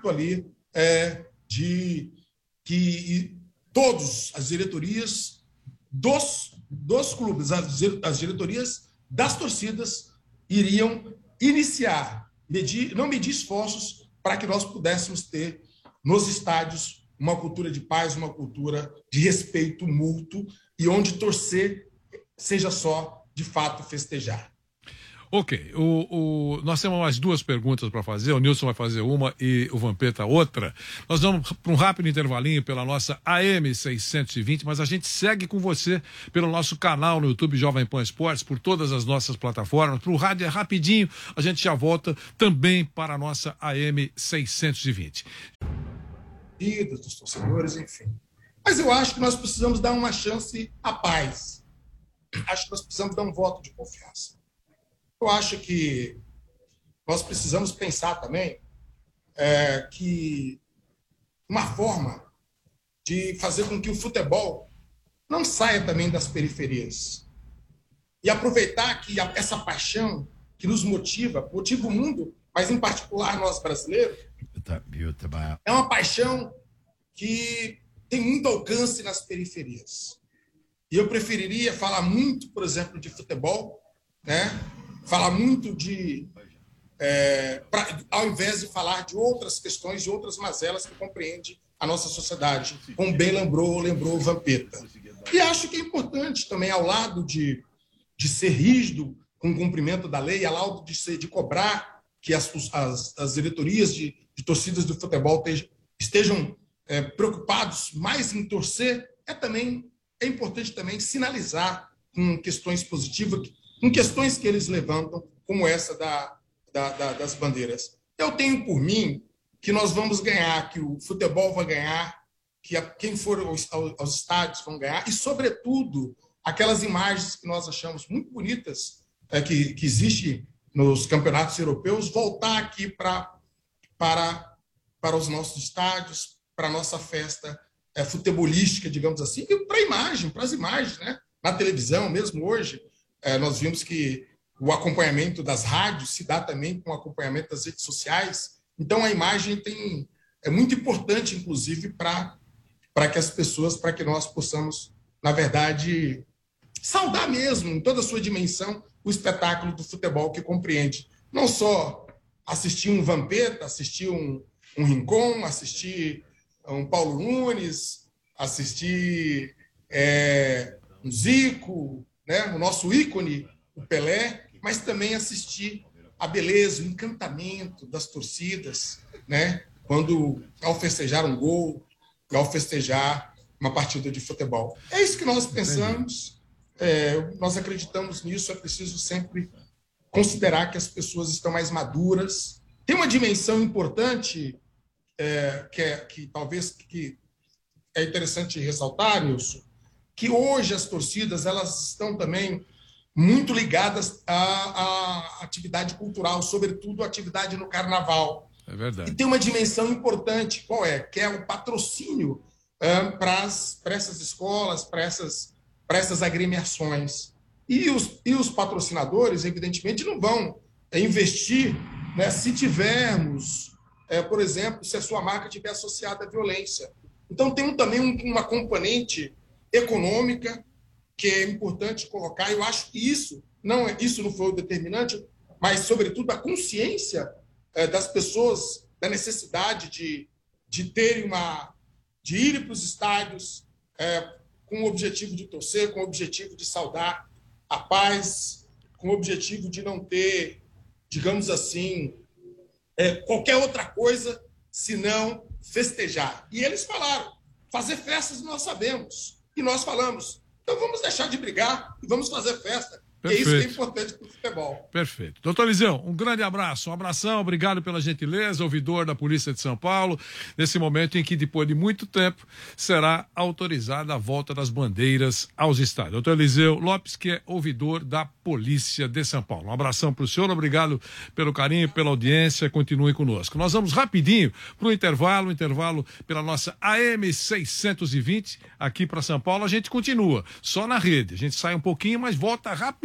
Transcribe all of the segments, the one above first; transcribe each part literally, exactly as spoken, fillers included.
pacto ali é, de que todas as diretorias dos, dos clubes, as, as diretorias das torcidas iriam iniciar, medir, não medir esforços para que nós pudéssemos ter nos estádios uma cultura de paz, uma cultura de respeito mútuo e onde torcer seja só, de fato, festejar. Ok, o, o, nós temos mais duas perguntas para fazer, o Nilson vai fazer uma e o Vampeta outra. Nós vamos para um rápido intervalinho pela nossa A M seiscentos e vinte, mas a gente segue com você pelo nosso canal no YouTube Jovem Pan Esportes, por todas as nossas plataformas. Para o rádio é rapidinho, a gente já volta também para a nossa A M seiscentos e vinte. Dos torcedores, enfim. Mas eu acho que nós precisamos dar uma chance à paz. Acho que nós precisamos dar um voto de confiança. Eu acho que nós precisamos pensar também é, que uma forma de fazer com que o futebol não saia também das periferias e aproveitar que a, essa paixão que nos motiva, motiva o mundo, mas em particular nós brasileiros, é uma paixão que tem muito alcance nas periferias. E eu preferiria falar muito, por exemplo, de futebol, né? Falar muito de... É, pra, ao invés de falar de outras questões, de outras mazelas que compreende a nossa sociedade, como bem lembrou, lembrou o Vampeta. E acho que é importante também, ao lado de, de ser rígido com o cumprimento da lei, ao lado de, ser, de cobrar que as, as, as diretorias de, de torcidas do futebol estejam, estejam é, preocupados mais em torcer, é, também, é importante também sinalizar com questões positivas, com questões que eles levantam, como essa da, da, da, das bandeiras. Eu tenho por mim que nós vamos ganhar, que o futebol vai ganhar, que a, quem for aos, aos estádios vão ganhar, e, sobretudo, aquelas imagens que nós achamos muito bonitas, é, que, que existe nos campeonatos europeus, voltar aqui pra, para, para os nossos estádios, para a nossa festa é, futebolística, digamos assim, e para a imagem, para as imagens, né? Na televisão, mesmo hoje, é, nós vimos que o acompanhamento das rádios se dá também com o acompanhamento das redes sociais. Então, a imagem tem, é muito importante, inclusive, para para que as pessoas, para que nós possamos, na verdade, saudar mesmo, em toda a sua dimensão, o espetáculo do futebol que compreende não só assistir um Vampeta, assistir um, um Rincon, assistir um Paulo Nunes, assistir é, um Zico, né, o nosso ícone, o Pelé, mas também assistir a beleza, o encantamento das torcidas, né, quando, ao festejar um gol, ao festejar uma partida de futebol. É isso que nós pensamos, é, nós acreditamos nisso, é preciso sempre considerar que as pessoas estão mais maduras. Tem uma dimensão importante, é, que, é, que talvez que é interessante ressaltar, Nilson, que hoje as torcidas elas estão também muito ligadas à, à atividade cultural, sobretudo à atividade no carnaval. É verdade. E tem uma dimensão importante, qual é? Que é o patrocínio é, para essas escolas, para essas, para essas agremiações. E os, e os patrocinadores, evidentemente, não vão é, investir, né, se tivermos, é, por exemplo, se a sua marca estiver associada à violência. Então, tem um, também um, uma componente econômica que é importante colocar. Eu acho que isso não, é, isso não foi o determinante, mas, sobretudo, a consciência é, das pessoas, da necessidade de, de terem uma... de irem para os estádios é, com o objetivo de torcer, com o objetivo de saudar a paz, com o objetivo de não ter, digamos assim, é, qualquer outra coisa senão festejar. E eles falaram, fazer festas nós sabemos. E nós falamos, então vamos deixar de brigar e vamos fazer festa. Perfeito. É isso que é importante para o futebol. Perfeito. Doutor Liseu, um grande abraço, um abração, obrigado pela gentileza, ouvidor da Polícia de São Paulo, nesse momento em que, depois de muito tempo, será autorizada a volta das bandeiras aos estádios. Doutor Liseu Lopes, que é ouvidor da Polícia de São Paulo. Um abração para o senhor, obrigado pelo carinho, pela audiência, continue conosco. Nós vamos rapidinho para o intervalo, intervalo pela nossa A M seiscentos e vinte, aqui para São Paulo, a gente continua, só na rede, a gente sai um pouquinho, mas volta rapidinho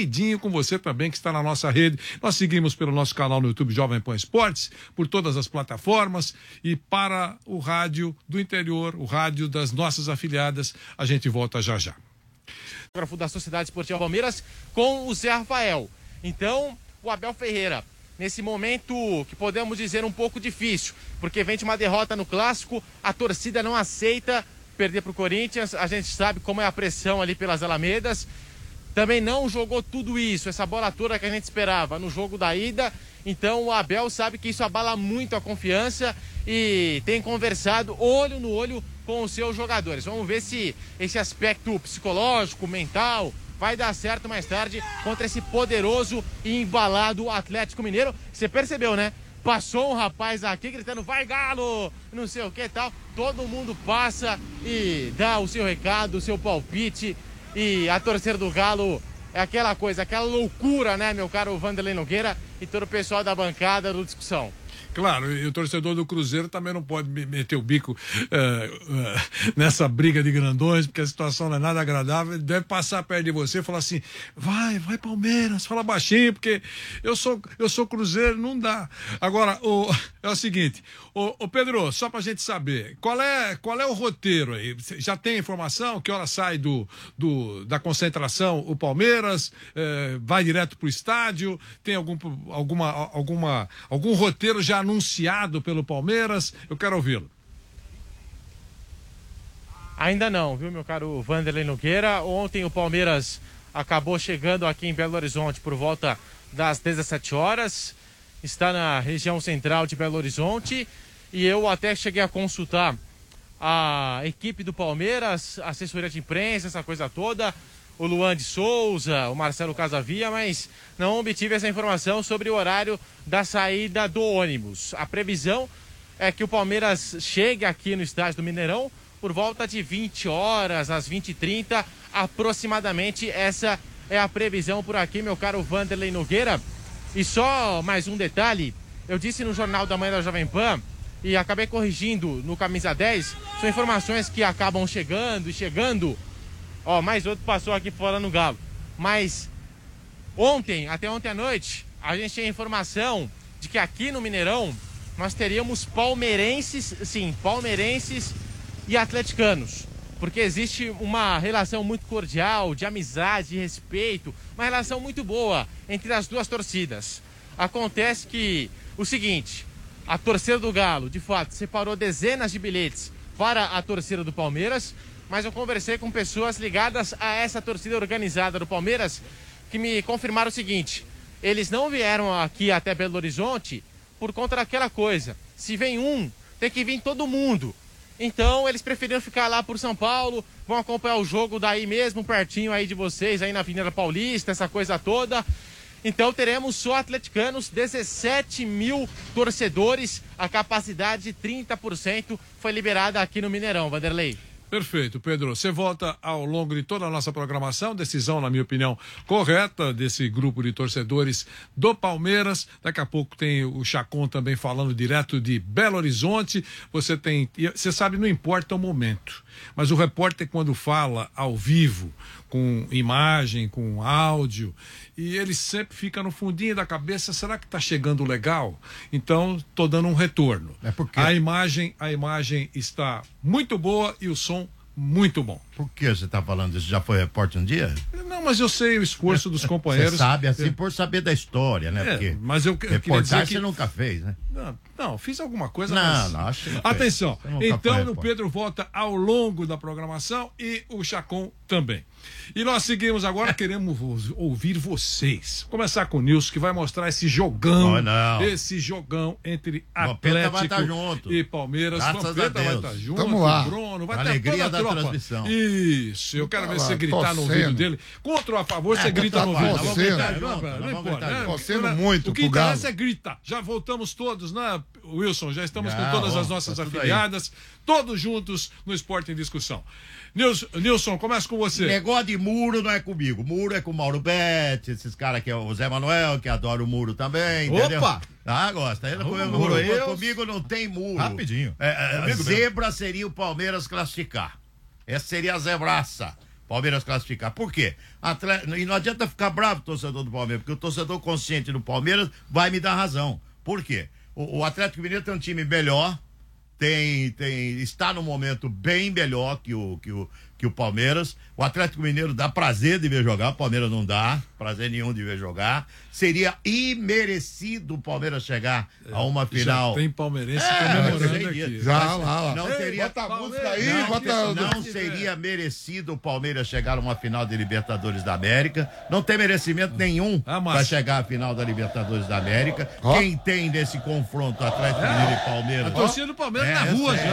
seguidinho com você também que está na nossa rede. Nós seguimos pelo nosso canal no YouTube Jovem Pan Esportes, por todas as plataformas e para o rádio do interior, o rádio das nossas afiliadas. A gente volta já já. Da Sociedade Esportiva Palmeiras com o Zé Rafael. Então, o Abel Ferreira, nesse momento que podemos dizer um pouco difícil, porque vem de uma derrota no Clássico, a torcida não aceita perder para o Corinthians, a gente sabe como é a pressão ali pelas Alamedas, também não jogou tudo isso, essa bola toda que a gente esperava no jogo da ida, então o Abel sabe que isso abala muito a confiança e tem conversado olho no olho com os seus jogadores. Vamos ver se esse aspecto psicológico, mental, vai dar certo mais tarde contra esse poderoso e embalado Atlético Mineiro. Você percebeu, né? Passou um rapaz aqui gritando, vai Galo, não sei o que e tal. Todo mundo passa e dá o seu recado, o seu palpite. E a torcida do Galo é aquela coisa, aquela loucura, né, meu caro Vanderlei Nogueira e todo o pessoal da bancada do Discussão. Claro, e o torcedor do Cruzeiro também não pode meter o bico uh, uh, nessa briga de grandões, porque a situação não é nada agradável. Ele deve passar perto de você e falar assim, vai, vai Palmeiras, fala baixinho, porque eu sou, eu sou Cruzeiro, não dá. Agora, o, é o seguinte, o, o Pedro, só pra gente saber, qual é, qual é o roteiro aí? Já tem informação? Que hora sai do, do, da concentração o Palmeiras? Eh, vai direto pro estádio? Tem algum, alguma, alguma, algum roteiro já anunciado pelo Palmeiras? Eu quero ouvi-lo. Ainda não, viu, meu caro Vanderlei Nogueira? Ontem o Palmeiras acabou chegando aqui em Belo Horizonte por volta das dezessete horas. Está na região central de Belo Horizonte. E eu até cheguei a consultar a equipe do Palmeiras, a assessoria de imprensa, essa coisa toda, o Luan de Souza, o Marcelo Casavia, mas não obtive essa informação sobre o horário da saída do ônibus. A previsão é que o Palmeiras chegue aqui no estádio do Mineirão por volta de vinte horas, às vinte e trinta, aproximadamente. Essa é a previsão por aqui, meu caro Vanderlei Nogueira. E só mais um detalhe, eu disse no Jornal da Manhã da Jovem Pan, e acabei corrigindo no Camisa dez, são informações que acabam chegando e chegando. Ó, mais outro passou aqui fora no Galo. Mas ontem, até ontem à noite, a gente tinha informação de que aqui no Mineirão nós teríamos palmeirenses, sim, palmeirenses e atleticanos. Porque existe uma relação muito cordial, de amizade, de respeito, uma relação muito boa entre as duas torcidas. Acontece que o seguinte, a torcida do Galo, de fato, separou dezenas de bilhetes para a torcida do Palmeiras, mas eu conversei com pessoas ligadas a essa torcida organizada do Palmeiras que me confirmaram o seguinte, eles não vieram aqui até Belo Horizonte por conta daquela coisa, se vem um, tem que vir todo mundo. Então eles preferiram ficar lá por São Paulo, vão acompanhar o jogo daí mesmo, pertinho aí de vocês, aí na Avenida Paulista, essa coisa toda. Então teremos só atleticanos, dezessete mil torcedores, a capacidade de trinta por cento foi liberada aqui no Mineirão, Vanderlei. Perfeito, Pedro. Você volta ao longo de toda a nossa programação, decisão, na minha opinião, correta desse grupo de torcedores do Palmeiras. Daqui a pouco tem o Chacon também falando direto de Belo Horizonte. Você tem, você sabe, não importa o momento, mas o repórter quando fala ao vivo, com imagem, com áudio, e ele sempre fica no fundinho da cabeça, será que está chegando legal? Então, estou dando um retorno. É porque... A imagem, a imagem está muito boa e o som muito bom. Por que você está falando isso? Já foi repórter um dia? Não, mas eu sei o esforço dos companheiros. Você sabe, assim, é. por saber da história, né? É, porque mas eu, eu reportagem que... você nunca fez, né? Não, não, fiz alguma coisa. Não, mas... não, acho que não Atenção, fez. então o Pedro volta ao longo da programação e o Chacon também. E nós seguimos agora, queremos ouvir vocês. Começar com o Nilson, que vai mostrar esse jogão, não, não. esse jogão entre Vampeta Atlético e Palmeiras. Vampeta vai estar junto, Tamo lá. Bruno, vai a ter alegria toda a da tropa. transmissão. Isso, eu quero tá ver lá, você gritar no ouvido dele. Contra ou a favor, você é, grita no ouvido. Vamos gritar junto, Não importa. Torcendo muito O que interessa é grita. Já voltamos todos, né, Wilson? Já estamos com todas as nossas tá afiliadas, todos juntos no Esporte em Discussão. Nilson, Nilson, começa com você. Negócio de muro não é comigo. Muro é com o Mauro Betti, esses caras que é o Zé Manuel, que adora o muro também. Opa! Entendeu? Ah, gosta. Ele Arruma muro, muro. muro. Comigo não tem muro. Rapidinho. É, é, zebra seria o Palmeiras classificar. Essa seria a zebraça. Palmeiras classificar. Por quê? Atleta, e não adianta ficar bravo, torcedor do Palmeiras, porque o torcedor consciente do Palmeiras vai me dar razão. Por quê? O, o Atlético Mineiro tem um time melhor, tem, tem, está num momento bem melhor que o, que o, que o Palmeiras. O Atlético Mineiro dá prazer de ver jogar, o Palmeiras não dá prazer nenhum de ver jogar. Seria imerecido o Palmeiras chegar é, a uma final. Já tem palmeirense é, comemorando aqui. Já, lá, lá. Não Ei, teria, bota a música aí, não, bota... não seria merecido o Palmeiras chegar a uma final de Libertadores da América. Não tem merecimento nenhum ah, para chegar à final da Libertadores da América. Oh. Quem tem nesse confronto Atlético é. Mineiro e Palmeiras? A torcida do Palmeiras é, na rua é, já.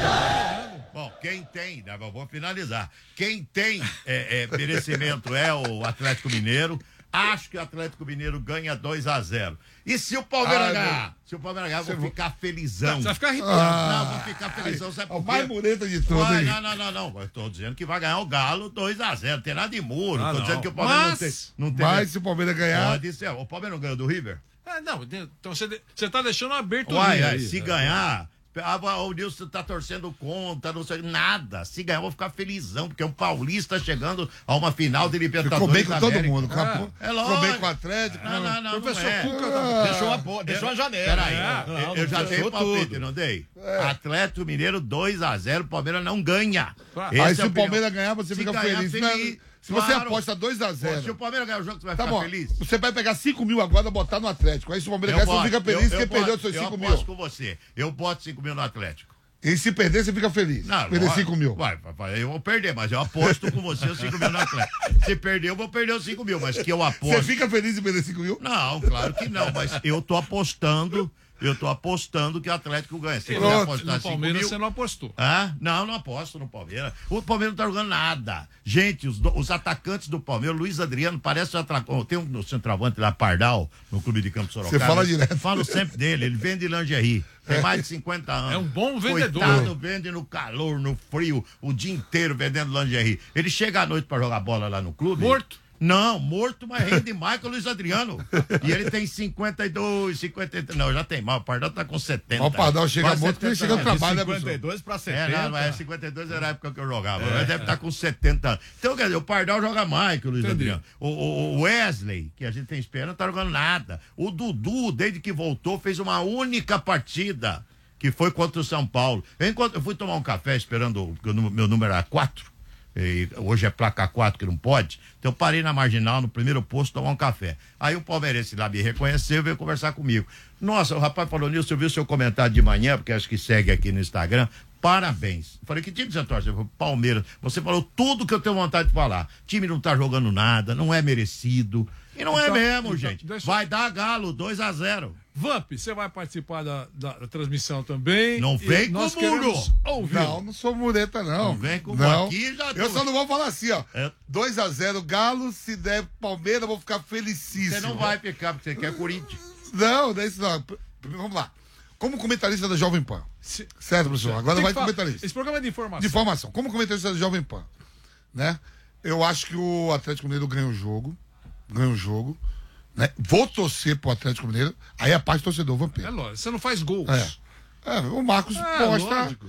É. Bom, quem tem, né, vou finalizar. Quem tem é, é, merecimento é o Atlético Mineiro. Acho que o Atlético Mineiro ganha dois a zero. E se o Palmeiras ah, ganhar? Meu... Se o Palmeiras ganhar, eu vou ficar felizão. Você vai ficar arrepiado. Ah, não, vou ficar felizão. Sabe por quê? O mais bonito de tudo. Vai, não, não, não, não. Eu tô dizendo que vai ganhar o Galo dois a zero. Não tem nada de muro. Ah, tô não. dizendo que o Palmeiras Mas, não tem. Não tem mas se o Palmeiras ganhar. Pode ser. O Palmeiras não ganhou do River? É, não, então você, você tá deixando aberto Uai, aí. Se né? ganhar. Ah, o Nilson tá torcendo contra, não sei nada. Se ganhar, eu vou ficar felizão, porque é um paulista chegando a uma final de Libertadores. Ficou bem com todo América. mundo. É, é ficou bem com o Atlético. Não, não, não. Professor não é. Cuca ah, deixou, uma, deixou uma janela. Peraí, é, eu, eu, eu já dei palpite, não dei? É. Atlético Mineiro dois a zero, o Palmeiras não ganha. Aí é se o Palmeiras ganhar, você fica ganhar, feliz. feliz. Se claro. você aposta dois a zero. Se o Palmeiras ganhar o jogo, você vai tá ficar bom. feliz? Você vai pegar cinco mil agora e botar no Atlético. Aí se o Palmeiras ganhar, você não fica feliz porque perdeu os seus cinco mil. Eu aposto com você. Eu boto cinco mil no Atlético. E se perder, você fica feliz. Não, perder cinco mil. Vai, vai, eu vou perder, mas eu aposto com você os cinco mil no Atlético. Se perder, eu vou perder os cinco mil, mas que eu aposto. Você fica feliz em perder cinco mil? Não, claro que não, mas eu tô apostando. Eu tô apostando que o Atlético ganha. Se quiser apostar no Palmeiras, mil... você não apostou. Ah, não, não aposto no Palmeiras. O Palmeiras não tá jogando nada. Gente, os, do, os atacantes do Palmeiras, Luiz Adriano parece um atracão. Tem um no centroavante lá, Pardal, no Clube de Campo Sorocaba. Você fala direto. Falo sempre dele, ele vende lingerie. Tem mais de cinquenta anos. É um bom vendedor. Coitado, vende no calor, no frio, o dia inteiro vendendo lingerie. Ele chega à noite pra jogar bola lá no clube. Morto. Não, morto, mas rende mais que o Luiz Adriano. E ele tem cinquenta e dois, cinquenta e três. Não, já tem mais. O Pardal tá com setenta. O Pardal chega morto porque ele chega no trabalho, né, cinquenta e dois para setenta. É, não, mas cinquenta e dois era a época que eu jogava. É. Ele deve estar com setenta anos. Então, quer dizer, o Pardal joga mais que o Luiz Entendi. Adriano. O, o, o Wesley, que a gente tem esperando, não tá jogando nada. O Dudu, desde que voltou, fez uma única partida, que foi contra o São Paulo. Enquanto eu fui tomar um café esperando, porque o meu número era quatro. E hoje é placa quatro que não pode, então eu parei na marginal, no primeiro posto, tomar um café. Aí o palmeirense lá me reconheceu e veio conversar comigo. Nossa, o rapaz falou, Nilson, eu vi o seu comentário de manhã, porque acho que segue aqui no Instagram, parabéns. Eu falei, que time você torce? Eu falei, Palmeiras. Você falou tudo que eu tenho vontade de falar. O time não tá jogando nada, não é merecido. E não então, é mesmo, então, gente. Deixa... Vai dar Galo, dois a zero. Vamp, você vai participar da, da, da transmissão também. Não vem com o muro. Não, não sou mureta, não. Não vem com o muro. Aqui já eu tô... só não vou falar assim, ó. É. dois a zero Galo, se der Palmeiras, eu vou ficar felicíssimo. Você não vai ficar, porque você quer Corinthians. Não, não é isso não. Vamos lá. Como comentarista da Jovem Pan. Se... Certo, professor? Agora vai comentarista. Esse programa é de informação. De informação. Como comentarista da Jovem Pan, né? Eu acho que o Atlético Mineiro ganha o jogo. Ganha o jogo. Né? Vou torcer pro Atlético Mineiro, aí a parte do torcedor vampiro. É lógico, você não faz gols. É. É, o Marcos é, posta. Lógico.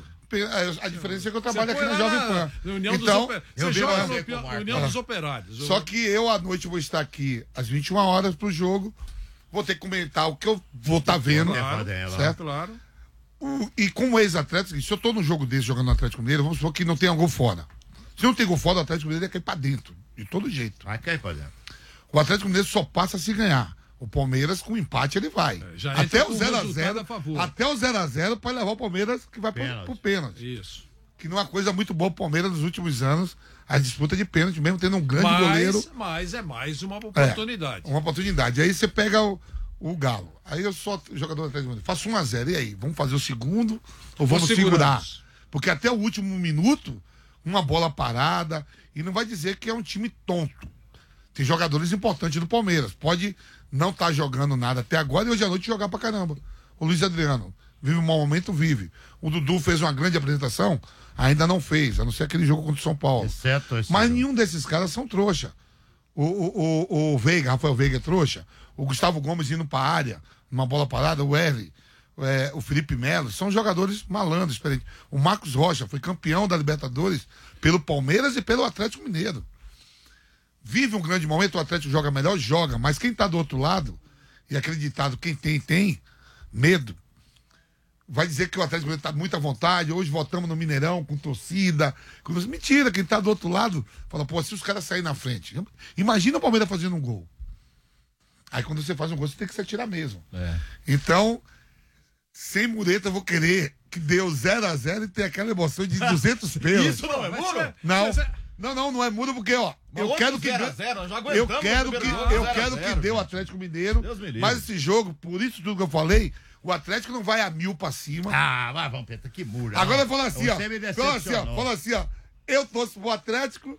A diferença é que eu trabalho aqui na Jovem Pan. União então, dos eu você joga ver no União dos Operários. Só que eu à noite vou estar aqui às vinte e uma horas pro jogo. Vou ter que comentar o que eu vou estar tá vendo. Claro, certo? Claro. O, e como ex-atlético, se eu tô no jogo desse jogando no Atlético Mineiro, vamos supor que não tenha gol fora. Se não tem gol fora, o Atlético Mineiro ia cair pra dentro. De todo jeito. Vai cair pra dentro. O Atlético Mineiro só passa se ganhar. O Palmeiras com empate ele vai. É, até o zero a zero. Até o zero a zero pode levar o Palmeiras que vai pênalti. pro, pro pênalti. Isso. Que não é uma coisa muito boa pro Palmeiras nos últimos anos, a disputa de pênalti, mesmo tendo um grande mas, goleiro. Mas é mais uma oportunidade. É, uma oportunidade. Aí você pega o, o Galo. Aí eu sou jogador do Atlético Mineiro. Faço um a zero. E aí? Vamos fazer o segundo ou vamos segurar? Porque até o último minuto, uma bola parada. E não vai dizer que é um time tonto. Tem jogadores importantes do Palmeiras. Pode não estar tá jogando nada até agora e hoje à noite jogar pra caramba. O Luiz Adriano vive um mau momento, vive. O Dudu fez uma grande apresentação, ainda não fez, a não ser aquele jogo contra o São Paulo. Exceto esse Mas jogo. Nenhum desses caras são trouxa. O, o, o, o Veiga, Rafael Veiga é trouxa. O Gustavo Gomes indo pra área, numa bola parada, o Wesley. é, o Felipe Melo, são jogadores malandros, experientes. O Marcos Rocha foi campeão da Libertadores pelo Palmeiras e pelo Atlético Mineiro. Vive um grande momento, o Atlético joga melhor, joga, mas quem tá do outro lado, e acreditado, quem tem, tem medo, vai dizer que o Atlético Mineiro tá muito à vontade, hoje votamos no Mineirão, com torcida, com... mentira, quem tá do outro lado, fala, pô, se os caras saírem na frente, imagina o Palmeiras fazendo um gol. Aí quando você faz um gol, você tem que se atirar mesmo. É. Então, sem mureta, eu vou querer que dê o zero a zero e ter aquela emoção de duzentos pelos. Isso não é muro? Não. Não, não, não é mudo porque, ó, mas eu quero que zero a zero, eu quero que eu quero que dê o Atlético Mineiro, mas esse jogo, por isso tudo que eu falei, o Atlético não vai a mil pra cima. Ah, vai, vamos, Pedro, que muro. Agora eu falo assim, ó, fala assim, ó, fala assim, ó, eu torço pro Atlético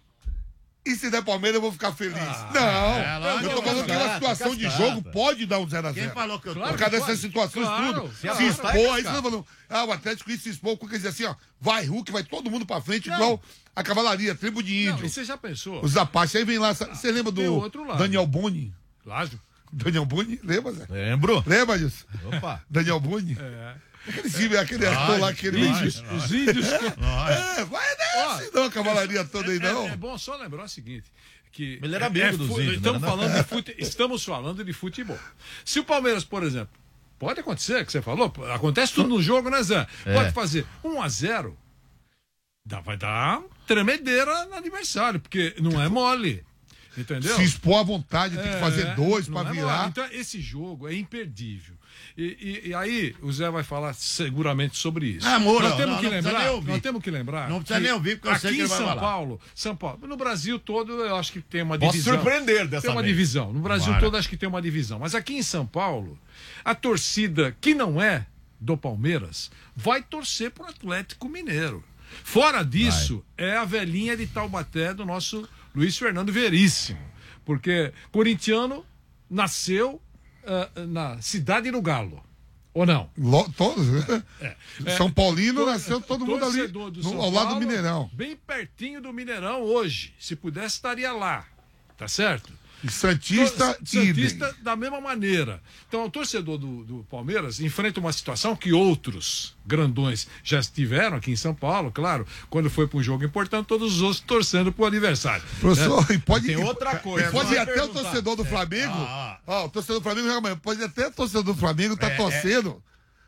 e se der Palmeiras eu vou ficar feliz. Ah, não, é, eu tô falando que uma situação de jogo pode dar um zero a zero. Quem falou que eu tô? Por causa dessas situações claro, tudo, se, se expor, aí você tá falando, ah, o Atlético isso se expor, quer dizer assim, ó, vai Hulk, vai todo mundo pra frente, não. Igual a cavalaria, tribo de índio. Não, e você já pensou? Os Apaches, aí vem lá, você lembra do Daniel Boni? Claro. Daniel Boni, lembra, Zé? Lembro. Lembra disso? Opa. Daniel Boni? É. Aquele time, aquele ator lá, aquele índios, os índios. É, vai nessa, não, a cavalaria toda aí, não. É, é bom só lembrar o seguinte, que ele era amigo é, dos fu- índios, estamos, né? falando de fute- estamos falando de futebol. Se o Palmeiras, por exemplo, pode acontecer, que você falou, acontece tudo no jogo, né, Zé? É. Pode fazer um a zero, dá, vai dar tremedeira no adversário, porque não é mole. Entendeu? Se expor à vontade, tem que fazer dois não pra é virar. mole. Então, esse jogo é imperdível. E, e- e aí, o Zé vai falar seguramente sobre isso. Ah, Moura, nós temos não, que não precisa lembrar, nem ouvir. nós temos que lembrar. Não precisa que nem ouvir, porque eu aqui sei que ele em vai São falar. Paulo, São Paulo, no Brasil todo, eu acho que tem uma Posso divisão. surpreender dessa Tem uma vez. divisão. No Brasil Bora. todo, acho que tem uma divisão. Mas aqui em São Paulo, a torcida que não é do Palmeiras vai torcer pro Atlético Mineiro. Fora disso, é a velhinha de Taubaté do nosso Luiz Fernando Veríssimo. Porque corintiano nasceu uh, na cidade do Galo. Ou não? Lo- todos, né? É. São Paulino To- nasceu todo mundo ali, torcedor do no- São ao lado do Paulo, Mineirão. Bem pertinho do Mineirão hoje. Se pudesse, estaria lá. Tá certo? E Santista, To- Santista idem. da mesma maneira. Então, o torcedor do, do Palmeiras enfrenta uma situação que outros grandões já estiveram aqui em São Paulo, claro. Quando foi para um jogo importante, todos os outros torcendo pro adversário. Professor, e pode, Tem outra coisa. e pode ir Vai até perguntar. o torcedor do Flamengo. Ah, Ó, o torcedor do Flamengo joga amanhã. Pode ir até o torcedor do Flamengo tá É, torcendo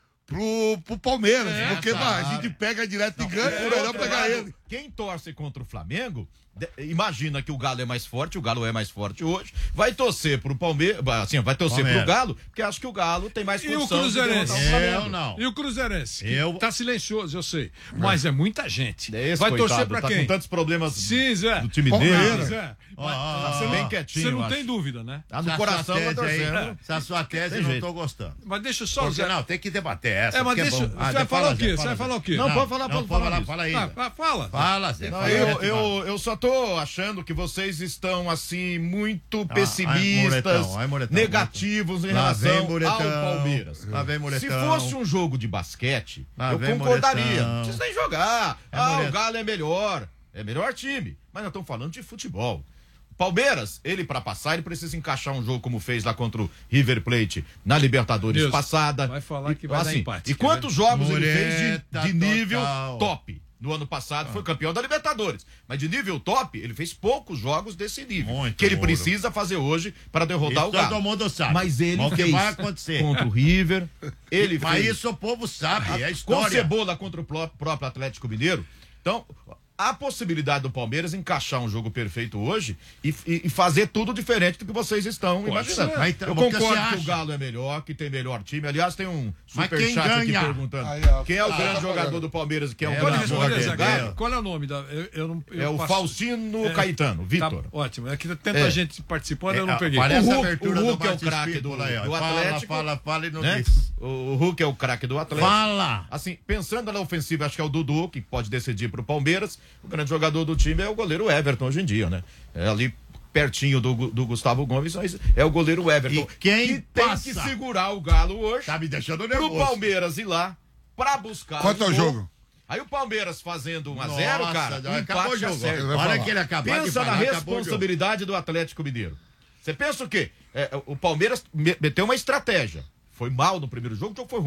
pro, pro Palmeiras. É, porque claro. vai, a gente pega direto e ganha, é melhor Outro pegar lado, ele. Quem torce contra o Flamengo, de- imagina que o Galo é mais forte, o Galo é mais forte hoje, vai torcer pro Palmeiras, assim, vai torcer Palmeiras. pro Galo, porque acha que o Galo tem mais E o condição de Cruzeirense? derrotar o Flamengo. Eu não. E o Cruzeirense? que Eu- Tá silencioso, eu sei. Mas é muita gente. É esse, vai coitado, torcer pra tá quem? com tantos problemas Sim, Zé. do time Palmeiras. dele. Zé. Ó, ó, Você ó, bem ó. quietinho, Você não eu tem acho. dúvida, né? Tá no Essa coração, sua vai tese aí, torcendo. essa sua tese Tem eu não jeito. tô gostando. Mas deixa só o Porque, Zé. não, tem que debater essa. É, mas porque deixa. é bom. Você Ah, vai fala, falar o Zé, quê? Você fala, vai Zé. falar o quê? Não, pode falar, Não, pode pode falar falar, disso. fala aí. Ah, Zé. ah, fala. Fala, Zé. Não, fala eu, aí, eu, eu só tô achando que vocês estão, assim, muito ai, pessimistas, Muretão, ai, Muretão, negativos em Lá vem relação ao Muretão. Palmeiras. Lá vem Muretão. Se fosse um jogo de basquete, Lá eu vem concordaria. Muretão. Não precisa nem jogar. É ah, Muretão. o Galo é melhor. É melhor time. Mas nós estamos falando de futebol. Palmeiras, ele para passar, ele precisa encaixar um jogo como fez lá contra o River Plate na Libertadores Deus, passada. vai falar que vai dar empate, E quer quantos jogos ele fez de, Mureta de nível total. top? No ano passado foi campeão da Libertadores. Mas de nível top, ele fez poucos jogos desse nível. Muito, que ele Moro. precisa fazer hoje para derrotar Isso o Galo. todo mundo sabe. Mas ele Mas o que fez vai acontecer? contra o River. Ele Mas fez isso o povo sabe, é com história. Cebola contra o pró- próprio Atlético Mineiro. Então, a possibilidade do Palmeiras encaixar um jogo perfeito hoje e, e- e fazer tudo diferente do que vocês estão imaginando. ser. Mas então, Eu o que você concordo que acha? o Galo é melhor, que tem melhor time. Aliás, tem um Mas quem superchat aqui ganha? perguntando Aí, ó. quem é o Ah, grande tá jogador falando. do Palmeiras, que é, É, o Pode grande amor responder, de Zé. jogador. Deus. Qual é o nome da. Eu, eu não, eu É o passo- Faustino É, Caetano, Vitor. Tá, ótimo. É que tanta É. gente participando, eu É, não peguei. Parece O a Hulk- abertura o Hulk do é o Martins craque Pitbull do- aí, ó. do Fala, Atlético, Fala, fala e não Né? diz. O, o Hulk é o craque do Atlético. Fala! Assim, pensando na ofensiva, acho que é o Dudu, que pode decidir pro Palmeiras. O grande jogador do time é o goleiro Everton hoje em dia, né? É ali pertinho do, do Gustavo Gomes, mas é o goleiro Everton. E quem que tem passa? que segurar o Galo hoje Tá me deixando pro nervoso. Palmeiras ir lá pra buscar Quanto é o gol. jogo? Aí o Palmeiras fazendo um a zero, Nossa, cara, já um acabou empate o jogo. acerta. Vai A hora falar. que ele acabar de Pensa falar, na acabou o jogo. responsabilidade do Atlético Mineiro. Você pensa o quê? É, o Palmeiras me- meteu uma estratégia. Foi mal no primeiro jogo, o jogo foi ruim.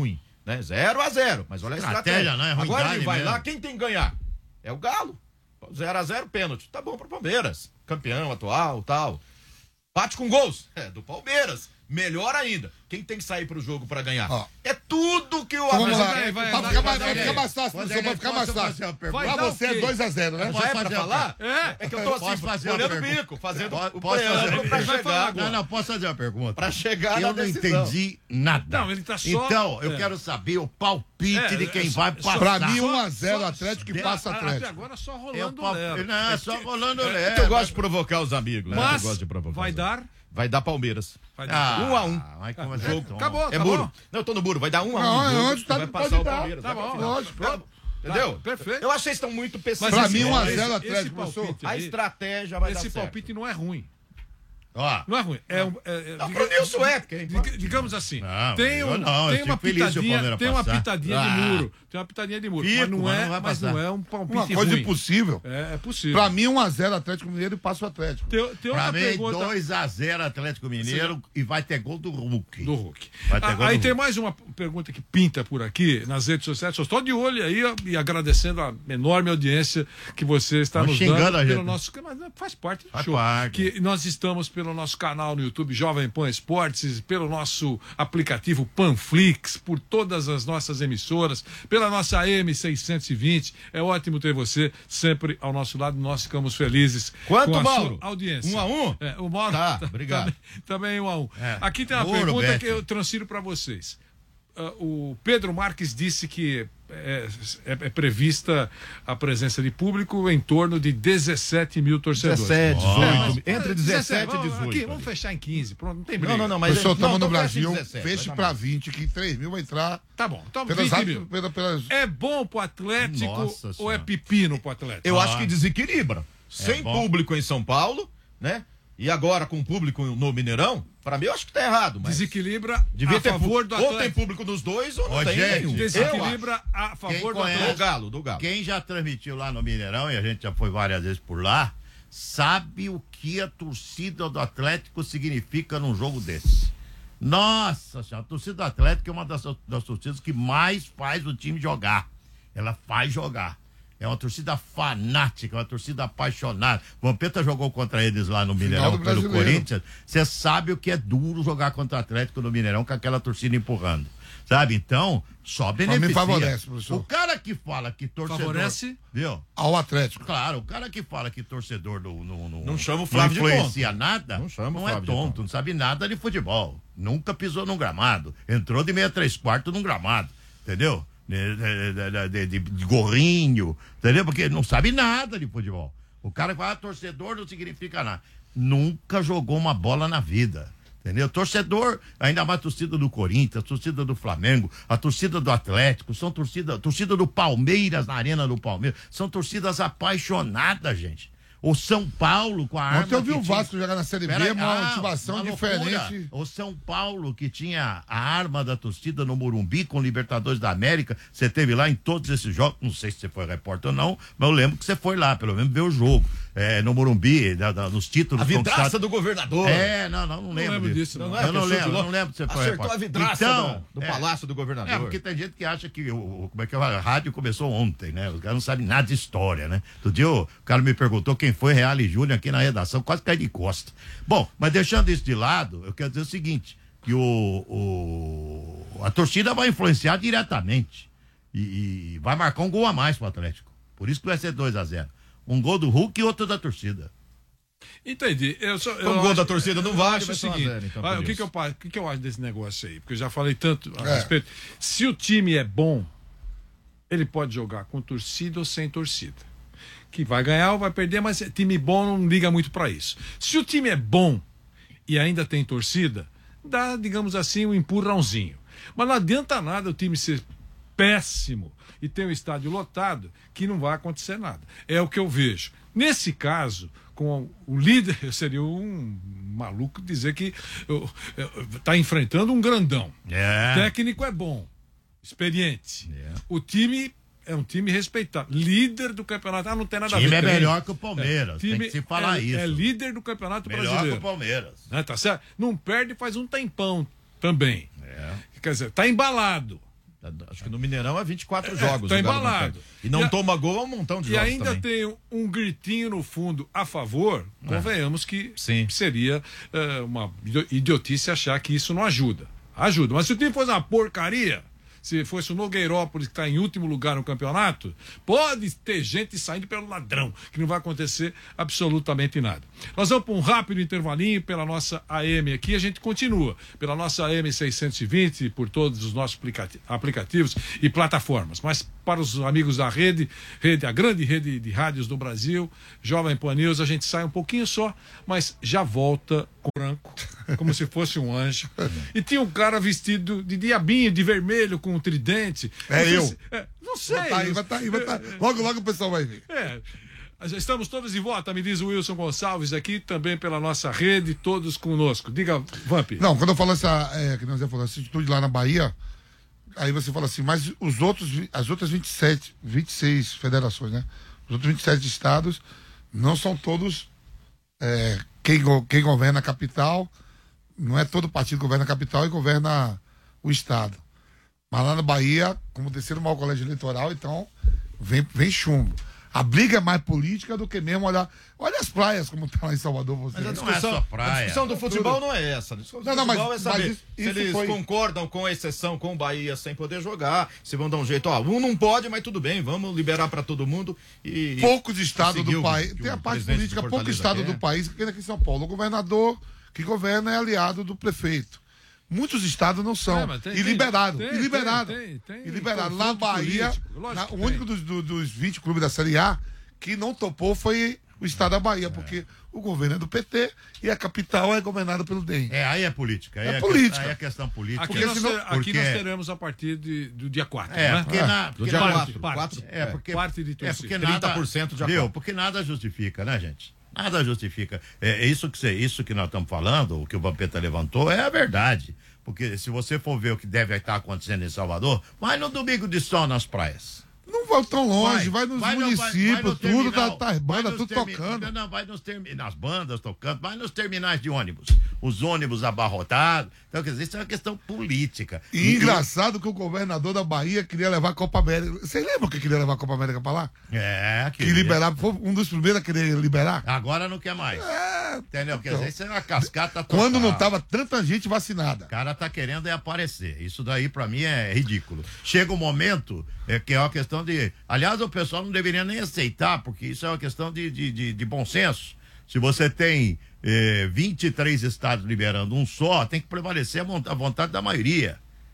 né? zero a zero. Mas olha a Estratégia, estratégia. né? É Agora ele ruindade vai mesmo. lá, quem tem que ganhar? É o Galo. zero a zero, pênalti. Tá bom pro Palmeiras. Campeão atual, tal. Bate com gols. É do Palmeiras. Melhor ainda. Quem tem que sair pro jogo pra ganhar? Ó. É tudo que o Vamos Abel lá. quer. vai Vai andar ficar com mais, a vai ideia. ficar mais fácil, Mas professor, vai ele ficar pode mais fazer uma fácil. pergunta. Vai Pra dar você o é quê? dois a zero, né? Já Posso é pra fazer uma falar? É, é que eu tô assim, Posso fazer uma olhando o pergunta? bico, fazendo Posso- o posso fazer uma preâmbulo pra pergunta? chegar agora. Não, não, posso fazer uma pergunta? Pra chegar Eu na não decisão. entendi nada. Não, ele tá só- Então, eu é. quero saber o palpite É, de quem é, vai só- passar. Pra mim, um a zero Só- Atlético e de- passa Ah, Até Atlético. agora só Eu rolando pal- lero. Não, é só rolando É lero. que eu gosto de provocar os amigos, né? Mas Eu gosto de provocar vai os dar... amigos. Vai dar Palmeiras. Vai Ah, dar... Um a um. Mas como é que Jogo. é tom? Acabou, É acabou. muro. Não, eu tô no muro. Vai dar um a um. Não, no jogo, antes tá- vai pode passar o dar. Palmeiras. Tá vai bom, pra final. lógico. Tá, Entendeu? Tá, perfeito. Eu acho que vocês estão muito Mas pessimistas. Pra mim, um a esse- zero esse Atlético, professor. palpite A aí, estratégia vai dar Esse certo. palpite não é ruim. Ó, Não é ruim. É, um- é, é, Não, diga- pro Nilson é, porque- diga- digamos assim, Não, tem, eu um, não, eu tem uma fico feliz se o pitadinha, Palmeiras tem uma passar. pitadinha de Ah. muro, tem uma pitadinha de muro, Fico, mas não mas é, não vai mas passar. não é um palpite Uma coisa ruim. impossível. É, é possível. Pra mim, um a zero Atlético Mineiro e passa o Atlético. tem, tem pra outra mim, pergunta dois a zero Atlético Mineiro e vai ter gol do Hulk. do Hulk. Vai ter Ah, gol aí do tem Hulk. mais uma pergunta que pinta por aqui nas redes sociais. Só estou de olho aí ó, e agradecendo a enorme audiência que você está Tão nos xingando dando a pelo gente. nosso, mas não, faz parte do Faz show. parte. Que nós estamos pelo nosso canal no YouTube Jovem Pan Esportes, pelo nosso aplicativo Panflix, por todas as nossas emissoras, pela nossa A M seiscentos e vinte. É ótimo ter você sempre ao nosso lado. Nós ficamos felizes Quanto, com a Mauro? sua audiência. Um a um? É, o Mauro Tá, tá- obrigado. Também, também um a um. É. Aqui tem uma Ouro, pergunta Beto. que eu transfiro para vocês. Ah, o Pedro Marques disse que é, é- é prevista a presença de público em torno de dezessete mil torcedores. dezessete, É, mas- dezoito. Entre dezessete e vamos- dezoito. Aqui, vamos fechar em quinze. Pronto, não tem briga. Não, não, não, mas Professor, não, estamos no então fecha em Brasil, dezessete, feche vai pra dar vinte, que três mil vai entrar Tá bom. Então, pelas, vinte mil. rápidas- pela- pelas... É bom pro Atlético Nossa ou Senhora. é pepino pro Atlético? Eu Ah. acho que desequilibra. Sem bom. público em São Paulo, né? E agora com público no Mineirão, pra mim eu acho que tá errado. Mas Desequilibra devia a ter favor pu- do Ou tem Atlético. público nos dois ou não Ô, tem gente, nenhum. Desequilibra a favor Quem do conhece- Do Atlético. Galo, do Galo. Quem já transmitiu lá no Mineirão, e a gente já foi várias vezes por lá, sabe o que a torcida do Atlético significa num jogo desse. Nossa senhora, a torcida do Atlético é uma das, das torcidas que mais faz o time jogar. Ela faz jogar. É uma torcida fanática, uma torcida apaixonada. Vampeta jogou contra eles lá no Mineirão do pelo Brasileiro. Corinthians. Você sabe o que é duro jogar contra o Atlético no Mineirão com aquela torcida empurrando. Sabe? Então, só beneficia. favorece, professor. O cara que fala que torcedor... Favorece? Viu? Ao Atlético. Claro, o cara que fala que torcedor do, no, no- Não chama o Flávio de não influencia nada, Não chama o não é Flávio de tonto, tonto. não sabe nada de futebol. Nunca pisou num gramado. Entrou de meia três quartos num gramado. Entendeu? De, de- de- de- de gorrinho. Entendeu? Porque não sabe nada de futebol. O cara que fala torcedor não significa nada. Nunca jogou uma bola na vida. Entendeu? Torcedor, ainda mais a torcida do Corinthians, a torcida do Flamengo, a torcida do Atlético, são torcida, torcida do Palmeiras na Arena do Palmeiras, são torcidas apaixonadas, gente. O São Paulo com a arma. Ontem eu vi que o tinha- Vasco jogar na Série B, Pera aí, uma ah, motivação uma loucura. diferente. O São Paulo, que tinha a arma da torcida no Morumbi com o Libertadores da América, você teve lá em todos esses jogos, não sei se você foi repórter ou não, mas eu lembro que você foi lá, pelo menos ver o jogo, é, no Morumbi, da- da- nos títulos A vidraça conquistados. do governador. É, não, não, não lembro, lembro disso, não. Não é, eu não que lembro, chutou- não lembro se você foi Acertou repórter. a vidraça Então, do, do é, Palácio do Governador. É, porque tem gente que acha que o, o- como é que é, a rádio começou ontem, né? Os caras não sabem nada de história, né? Outro dia o cara me perguntou quem foi Real e Júnior aqui na redação, quase caí de costa. Bom, mas deixando isso de lado, eu quero dizer o seguinte, que o, o- a torcida vai influenciar diretamente e, e vai marcar um gol a mais pro Atlético. Por isso que vai ser dois a zero. Um gol do Hulk e outro da torcida. Entendi. Eu só, eu Como o gol acho- da torcida não eu vale, acho vai o ser um a seguinte, zero, então, olha, por o que isso. que, eu, pa- o que que eu acho desse negócio aí? Porque eu já falei tanto a É. respeito. Se o time é bom, ele pode jogar com torcida ou sem torcida. Que vai ganhar ou vai perder, mas time bom não liga muito para isso. Se o time é bom e ainda tem torcida, dá, digamos assim, um empurrãozinho. Mas não adianta nada o time ser péssimo e ter um estádio lotado que não vai acontecer nada. É o que eu vejo. Nesse caso, com o líder, eu seria um maluco dizer que está enfrentando um grandão. É. O técnico é bom, experiente. É. O time é um time respeitado. Líder do campeonato. Ah, não tem nada O time a é ver. melhor que o Palmeiras, É, tem que se falar é, isso. É líder do campeonato Melhor que brasileiro. o Palmeiras. Né, tá certo? Não perde faz um tempão também. É. Quer dizer, tá embalado. Acho que no Mineirão é vinte e quatro jogos. Tá o Galo embalado. não E não E a- toma gol é um montão de E jogos ainda também. tem um gritinho no fundo a favor, convenhamos que Sim. seria eh, uma idiotice achar que isso não ajuda. Ajuda, mas se o time fosse uma porcaria, se fosse o Nogueirópolis que está em último lugar no campeonato, pode ter gente saindo pelo ladrão, que não vai acontecer absolutamente nada. Nós vamos para um rápido intervalinho pela nossa A M aqui, a gente continua pela nossa A M seiscentos e vinte, por todos os nossos aplicati- aplicativos e plataformas. Mas para os amigos da rede, rede, a grande rede de rádios do Brasil, Jovem Pan News, a gente sai um pouquinho só, mas já volta com branco, como se fosse um anjo. E tinha um cara vestido de diabinho, de vermelho, com um tridente. É não eu. sei se- é, não sei. Vai tá aí, vai tá aí, vai tá aí. Logo, logo o pessoal vai ver. É. Já estamos todos de volta, me diz o Wilson Gonçalves aqui, também pela nossa rede, todos conosco. Diga, Vamp. Não, quando eu falo essa, é, que nós já falamos, essa atitude lá na Bahia, aí você fala assim, mas os outros, as outras vinte e sete, vinte e seis federações, né? Os outros vinte e sete estados não são todos é, quem, go- quem governa a capital, não é todo partido que governa a capital e governa o estado. Mas lá na Bahia, como o terceiro maior colégio eleitoral, então vem, vem chumbo. A briga é mais política do que mesmo olhar. Olha as praias como tá lá em Salvador. Você. Mas a Não é discussão, só praia. a discussão do futebol não é essa. A discussão do Não, não, mas- futebol é saber mas isso- se isso eles foi- concordam com a exceção com o Bahia sem poder jogar, se vão dar um jeito. Ó, um não pode, mas tudo bem, vamos liberar para todo mundo. E, Poucos estados seguir do o- país. o Tem a parte presidente política, de pouco Fortaleza estado quer. do país que tem aqui em São Paulo. O governador que governa é aliado do prefeito. Muitos estados não são. É, mas tem- e tem- liberaram. tem- e liberaram. tem- tem- tem e liberaram. Lá na conflito Bahia, político, lógico na- que o tem. único dos, do- dos vinte clubes da Série A que não topou foi o estado da Bahia, porque o governo é do P T e a capital é governada pelo D E M. É, aí é política. Aí É é, política. Que, aí é questão política. Aqui, porque nós, senão- ter- aqui porque- nós teremos a partir de, do dia quatro, É, né? porque na. Do Porque dia na- quatro, parte. quatro. É, porque, Parte de é torcida. porque nada, trinta por cento de viu? acordo. Porque nada justifica, né, gente? Nada justifica. É, é isso, que você, isso que nós estamos falando, o que o Vampeta levantou, é a verdade. Porque se você for ver o que deve estar acontecendo em Salvador, vai no domingo de sol nas praias. Não vai tão longe, vai, nos no- vai- vai municípios, no tudo, tá, terminal, tá as vai bandas, nos tudo termi- tocando. Não, não, vai nos termi- nas bandas tocando, vai nos terminais de ônibus. Os ônibus abarrotados. Então, quer dizer, isso é uma questão política. E engraçado que o governador da Bahia queria levar a Copa América. Vocês lembram que queria levar a Copa América pra lá? É, Que queria. liberar, foi um dos primeiros a querer liberar. Agora não quer mais. É, Entendeu? Quer dizer, isso é uma cascata total. quando não tava tanta gente vacinada. O cara tá querendo é aparecer. Isso daí pra mim é ridículo. Chega um momento é, que é uma questão de. Aliás, o pessoal não deveria nem aceitar, porque isso é uma questão de, de, de, de bom senso. Se você tem eh, vinte e três estados liberando um só, tem que prevalecer a, mon- a vontade da maioria.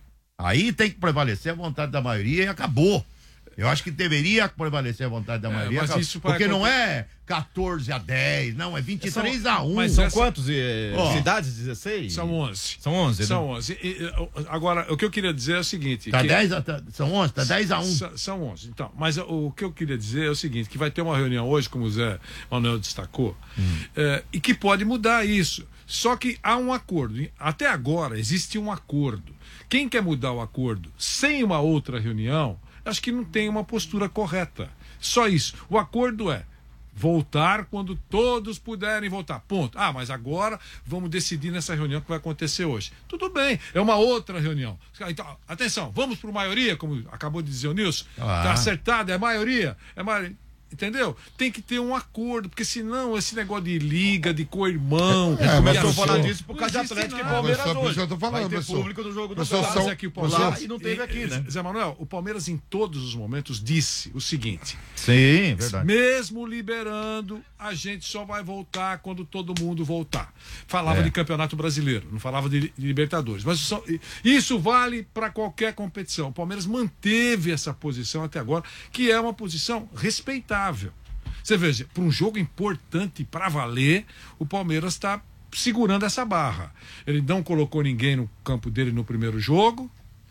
Aí tem que prevalecer a vontade da maioria e acabou. Eu acho que deveria prevalecer a vontade da É, maioria. mas acabou. isso vai porque não acontecer- é quatorze a dez, não, é vinte e três a um. mas São essa- quantos eh, Ó. cidades? dezesseis? São onze. São onze, né? São onze. E, e, Agora, o que eu queria dizer é o seguinte. Tá que- dez a, tá- são onze, tá dez a um. São, são onze. Então, mas o que eu queria dizer é o seguinte, que vai ter uma reunião hoje, como o Zé Manuel destacou, eh, e que pode mudar isso. Só que há um acordo. Até agora existe um acordo. Quem quer mudar o acordo sem uma outra reunião, acho que não tem uma postura correta. Só isso. O acordo é voltar quando todos puderem voltar. Ponto. Ah, mas agora vamos decidir nessa reunião que vai acontecer hoje. Tudo bem, é uma outra reunião. Então, atenção, vamos por maioria, como acabou de dizer o Nilson. Ah. Tá acertado, é maioria. É maioria. Entendeu? Tem que ter um acordo, porque senão esse negócio de liga, de co-irmão. É, mas Começou a professor, falar disso por não causa de existe Atlético e nada. Palmeiras Professor, hoje. professor, eu tô falando, Vai ter professor. público do jogo do Professor, Galo. são- Mas é que o professor- Palmeiras, e não teve aqui, né? Zé Manuel, o Palmeiras em todos os momentos disse o seguinte: Sim, verdade. mesmo liberando, a gente só vai voltar quando todo mundo voltar. Falava É. de Campeonato Brasileiro, não falava de, de Libertadores. Mas só- isso vale para qualquer competição. O Palmeiras manteve essa posição até agora, que é uma posição respeitável. Você veja, para um jogo importante para valer, o Palmeiras está segurando essa barra. Ele não colocou ninguém no campo dele no primeiro jogo.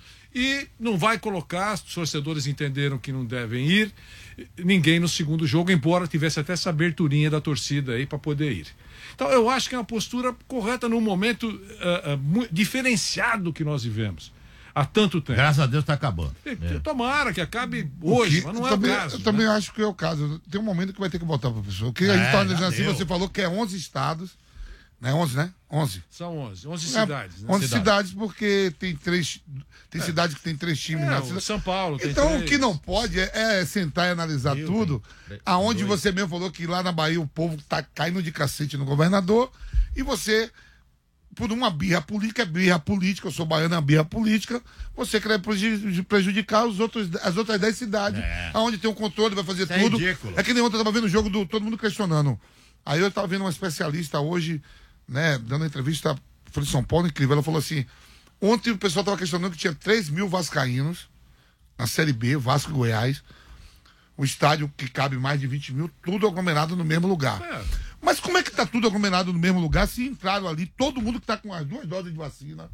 E não vai colocar, os torcedores entenderam que não devem ir, ninguém no segundo jogo, embora tivesse até essa aberturinha da torcida aí para poder ir. Então eu acho que é uma postura correta num momento uh, uh, mu- diferenciado que nós vivemos há tanto tempo. Graças a Deus tá acabando. E- Tomara que acabe hoje, Que- mas não é também, o caso. Eu né? também acho que é o caso. Tem um momento que vai ter que botar, professor. O que a É, gente está já analisando assim, deu. você falou que é onze estados Né? onze, né? onze. São onze. onze É, cidades, né? onze cidades, porque tem três. Tem é. cidades que tem três times é, na o cidade. São Paulo tem Então, três. o que não pode é, é sentar e analisar Rio, tudo. tem, tem aonde dois. você mesmo falou que lá na Bahia o povo tá caindo de cacete no governador. E você, por uma birra política, é birra política, eu sou baiano, é uma birra política, você quer prejudicar os outros, as outras dez cidades, é. aonde tem um controle, vai fazer Isso tudo. É ridículo. É que nem ontem eu tava vendo o jogo do todo mundo questionando. Aí eu tava vendo uma especialista hoje, né, dando entrevista para o São Paulo, incrível. Ela falou assim: ontem o pessoal tava questionando que tinha três mil vascaínos na Série B, Vasco e Goiás. O estádio que cabe mais de vinte mil, tudo aglomerado no mesmo lugar. É. Mas como é que tá tudo aglomerado no mesmo lugar se entraram ali todo mundo que tá com as duas doses de vacina?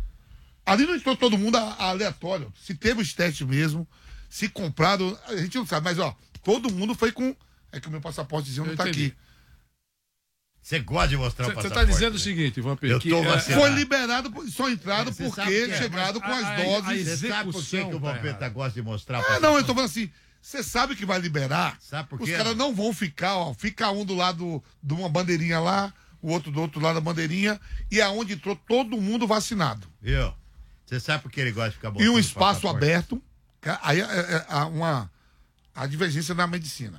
Ali não entrou todo mundo a, a aleatório. Se teve os testes mesmo, se compraram, a gente não sabe, mas ó, todo mundo foi com. É que o meu passaportezinho não tá entendi. aqui. Você gosta de mostrar Cê, o passaporte? Você tá dizendo né? o seguinte, Vampir, eu que tô é, foi liberado, só entrado É, porque é, chegaram com as a, doses. Você sabe por que, que o Vampeta tá gosta de mostrar o Ah, passaporte? não, eu tô falando assim, você sabe que vai liberar. Sabe por Os quê? caras não vão ficar, ó, fica um do lado de uma bandeirinha lá, o outro do outro lado da bandeirinha, e aonde entrou todo mundo vacinado. Eu. Você sabe por que ele gosta de ficar mostrando E um o espaço passaporte? aberto, aí é, é, é uma a divergência da medicina.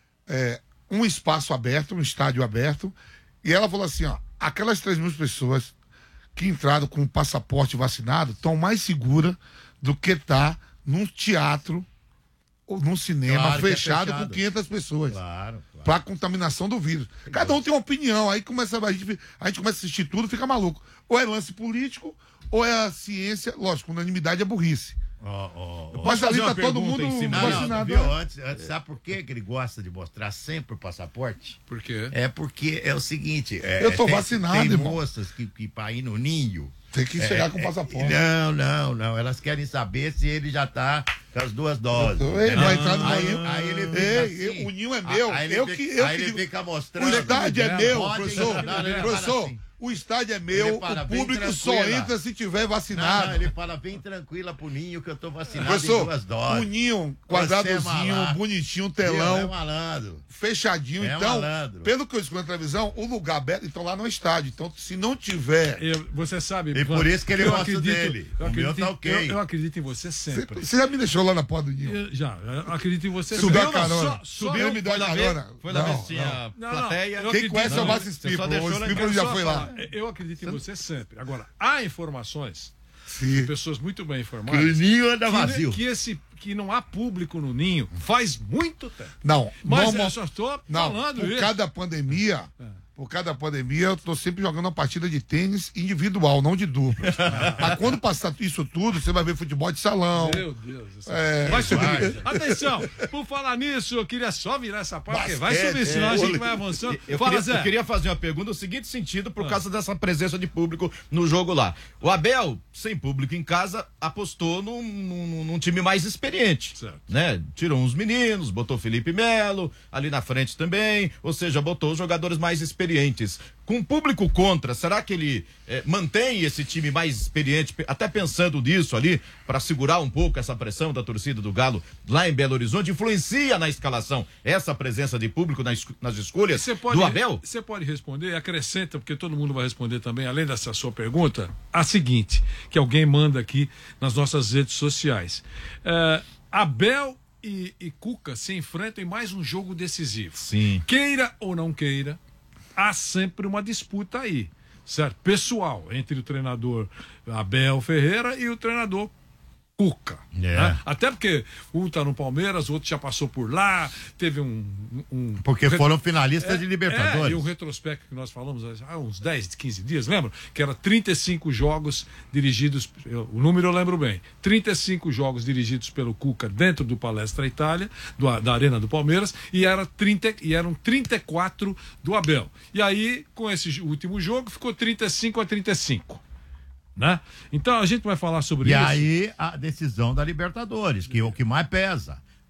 É, um espaço aberto, um estádio aberto, e ela falou assim, ó, aquelas três mil pessoas que entraram com o passaporte vacinado estão mais seguras do que tá num teatro ou num cinema Claro que é fechado, fechado. com quinhentas pessoas. Claro, claro. Pra contaminação do vírus. Cada um tem uma opinião, aí começa, a, gente, a gente começa a assistir tudo, fica maluco. Ou é lance político, ou é a ciência, lógico, unanimidade é burrice. Ó, ó, ó. Mas ali fazer uma tá todo pergunta mundo em cima Não, não, vacinado. viu? né? Antes, antes, sabe por que que ele gosta de mostrar sempre o passaporte? Por quê? É porque é o seguinte... é, Eu tô tem, vacinado, Tem irmão. moças que, que pra ir no ninho... Tem que chegar com o passaporte. Não, não, não. Elas querem saber se ele já tá com as duas doses. Ei, vai entrar no aí, ninho. aí ele fica Ei, assim, o ninho é meu. Aí ele eu fica- que, eu aí que ele digo. fica mostrando. O estádio é meu, Pode professor. entrar, ele fala Professor, assim. o estádio é meu, Ele fala o bem público só tranquila. entra se tiver Não, vacinado. não, ele fala bem tranquila pro ninho que eu tô vacinado Professor, em duas o doses. ninho, Você é quadradozinho, malandro. bonitinho, Viu? É telão, malandro. fechadinho. É Então, malandro. pelo que eu escuto na televisão, o lugar aberto, então lá no estádio. Então, se não tiver. Eu- você sabe. E por isso que ele eu gosta acredito- dele. Eu O meu acredito, tá em- ok. eu, eu acredito em você Você sempre. você já me deixou lá na porta do ninho? Eu- já, eu acredito em você Subiu sempre. a carona. Só- só- Subiu e me deu a Foi lá ver, carona. foi lá Não, ver se tinha não. plateia. Não, não, Quem acredito- conhece é o não, Márcio você só People. deixou O lá em People casa já Só foi lá. falar, Eu acredito em você sempre. Agora, há informações, Sim. pessoas muito bem Que o informadas, ninho anda que, vazio. que, esse, que não há público no ninho faz muito tempo. Não, Mas normal- eu só estou Não, falando por isso. cada pandemia, por cada pandemia, eu tô sempre jogando uma partida de tênis individual, não de dupla. Mas quando passar isso tudo, você vai ver futebol de salão. Meu Deus do céu. É, vai subir. vai. Atenção, por falar nisso, eu queria só virar essa parte, porque vai Basquete, subir, senão é, a gente vôlei. vai avançando. Eu Fala, queria, Zé. eu queria fazer uma pergunta no seguinte sentido, por causa dessa presença de público no jogo lá. O Abel, sem público em casa, apostou num, num- num time mais experiente. Certo. Né? Tirou uns meninos, botou Felipe Melo, ali na frente também, ou seja, botou os jogadores mais experientes. Com o público contra, será que ele eh, mantém esse time mais experiente, pe- até pensando nisso ali, para segurar um pouco essa pressão da torcida do Galo lá em Belo Horizonte? Influencia na escalação essa presença de público nas, nas escolhas Você pode, do Abel? Você pode responder, acrescenta, porque todo mundo vai responder também, além dessa sua pergunta, a seguinte, que alguém manda aqui nas nossas redes sociais. É, Abel e, e Cuca se enfrentam em mais um jogo decisivo. Sim. Queira ou não queira, há sempre uma disputa aí, certo? Pessoal, entre o treinador Abel Ferreira e o treinador Cuca. É. Né? Até porque um tá no Palmeiras, o outro já passou por lá, teve um... um Porque foram finalistas de é, Libertadores. e o retrospecto que nós falamos há uns dez, quinze dias, lembra? Que era trinta e cinco jogos dirigidos, eu- o número eu lembro bem, trinta e cinco jogos dirigidos pelo Cuca dentro do Palestra Itália, do- da Arena do Palmeiras, e, era trinta, e eram trinta e quatro do Abel. E aí, com esse último jogo, ficou trinta e cinco a trinta e cinco. Né? Então a gente vai falar sobre E isso. aí a decisão da Libertadores, que é o que mais pesa.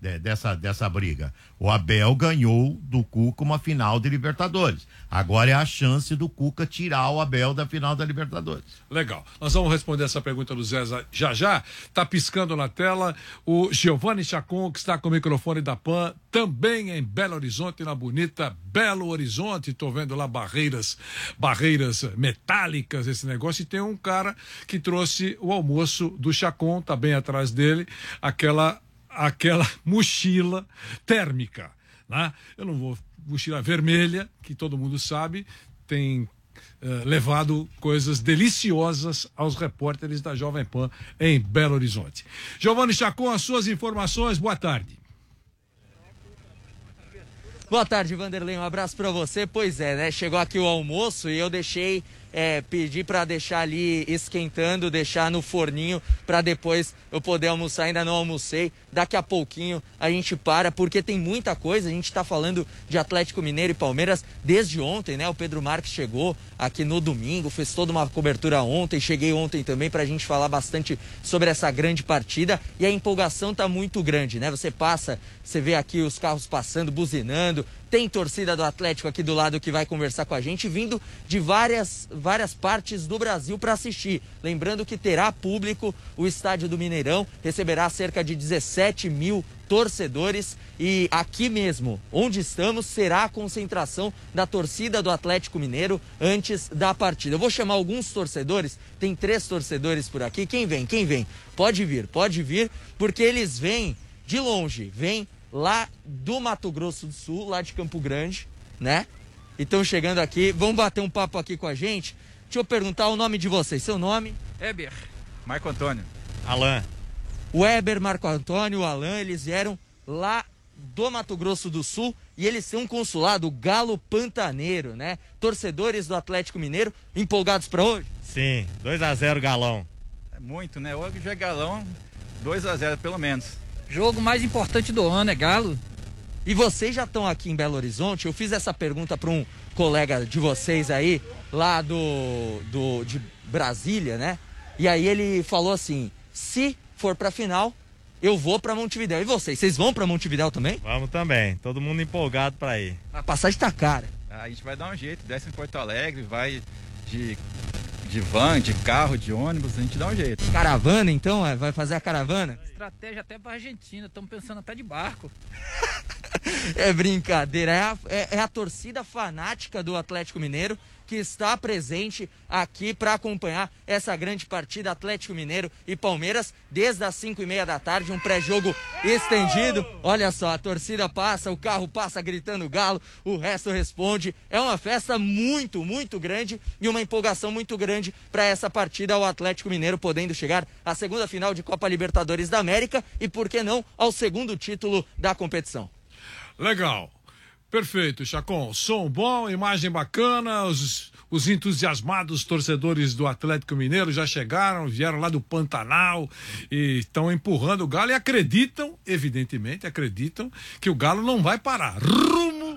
de, dessa, dessa briga. O Abel ganhou do Cuca uma final de Libertadores. Agora é a chance do Cuca tirar o Abel da final da Libertadores. Legal. Nós vamos responder essa pergunta do Zé já já. Tá piscando na tela o Giovanni Chacon, que está com o microfone da Pan, também em Belo Horizonte, na bonita Belo Horizonte. Tô vendo lá barreiras, barreiras metálicas, esse negócio. E tem um cara que trouxe o almoço do Chacon, tá bem atrás dele, aquela, aquela mochila térmica, né? Eu não vou... Mochila vermelha, que todo mundo sabe, tem uh, levado coisas deliciosas aos repórteres da Jovem Pan em Belo Horizonte. Giovanni Chacon, as suas informações, boa tarde. Boa tarde, Vanderlei, um abraço pra você. Pois é, né, chegou aqui o almoço e eu deixei, é, pedi pra deixar ali esquentando, deixar no forninho pra depois eu poder almoçar. Ainda não almocei, daqui a pouquinho a gente para, porque tem muita coisa. A gente tá falando de Atlético Mineiro e Palmeiras desde ontem, né? O Pedro Marques chegou aqui no domingo, fez toda uma cobertura ontem, cheguei ontem também pra gente falar bastante sobre essa grande partida, e a empolgação tá muito grande, né? Você passa, você vê aqui os carros passando, buzinando, tem torcida do Atlético aqui do lado que vai conversar com a gente, vindo de várias, várias partes do Brasil para assistir. Lembrando que terá público, o estádio do Mineirão receberá cerca de dezessete mil torcedores, e aqui mesmo, onde estamos, será a concentração da torcida do Atlético Mineiro antes da partida. Eu vou chamar alguns torcedores, tem três torcedores por aqui. Quem vem? Quem vem? Pode vir, pode vir, porque eles vêm de longe, vêm lá do Mato Grosso do Sul, lá de Campo Grande, né? E estão chegando aqui, vão bater um papo aqui com a gente. Deixa eu perguntar o nome de vocês. Seu nome? Weber. Marco Antônio. Alan. Weber, Marco Antônio, Alan, eles vieram lá do Mato Grosso do Sul e eles têm um consulado, o Galo Pantaneiro, né? Torcedores do Atlético Mineiro, empolgados para hoje? Sim, dois a zero Galão. É muito, né? Hoje já é Galão, dois a zero pelo menos. Jogo mais importante do ano é Galo. E vocês já estão aqui em Belo Horizonte? Eu fiz essa pergunta para um colega de vocês aí, lá do, do de Brasília, né? E aí ele falou assim, se for pra final, eu vou pra Montevidéu. E vocês, vocês vão pra Montevidéu também? Vamos também, todo mundo empolgado pra ir. A passagem tá cara. A gente vai dar um jeito, desce em Porto Alegre, vai de, de van, de carro, de ônibus, a gente dá um jeito. Caravana então? É? Vai fazer a caravana? Estratégia até pra Argentina, estamos pensando até de barco. É brincadeira, é a, é, é a torcida fanática do Atlético Mineiro que está presente aqui para acompanhar essa grande partida Atlético Mineiro e Palmeiras desde as cinco e meia da tarde, um pré-jogo estendido. Olha só, a torcida passa, o carro passa gritando Galo, o resto responde. É uma festa muito, muito grande e uma empolgação muito grande para essa partida, o Atlético Mineiro podendo chegar à segunda final de Copa Libertadores da América e, por que não, ao segundo título da competição. Legal. Perfeito, Chacon. Som bom, imagem bacana, os, os entusiasmados torcedores do Atlético Mineiro já chegaram, vieram lá do Pantanal e estão empurrando o Galo e acreditam, evidentemente, acreditam que o Galo não vai parar. Rumo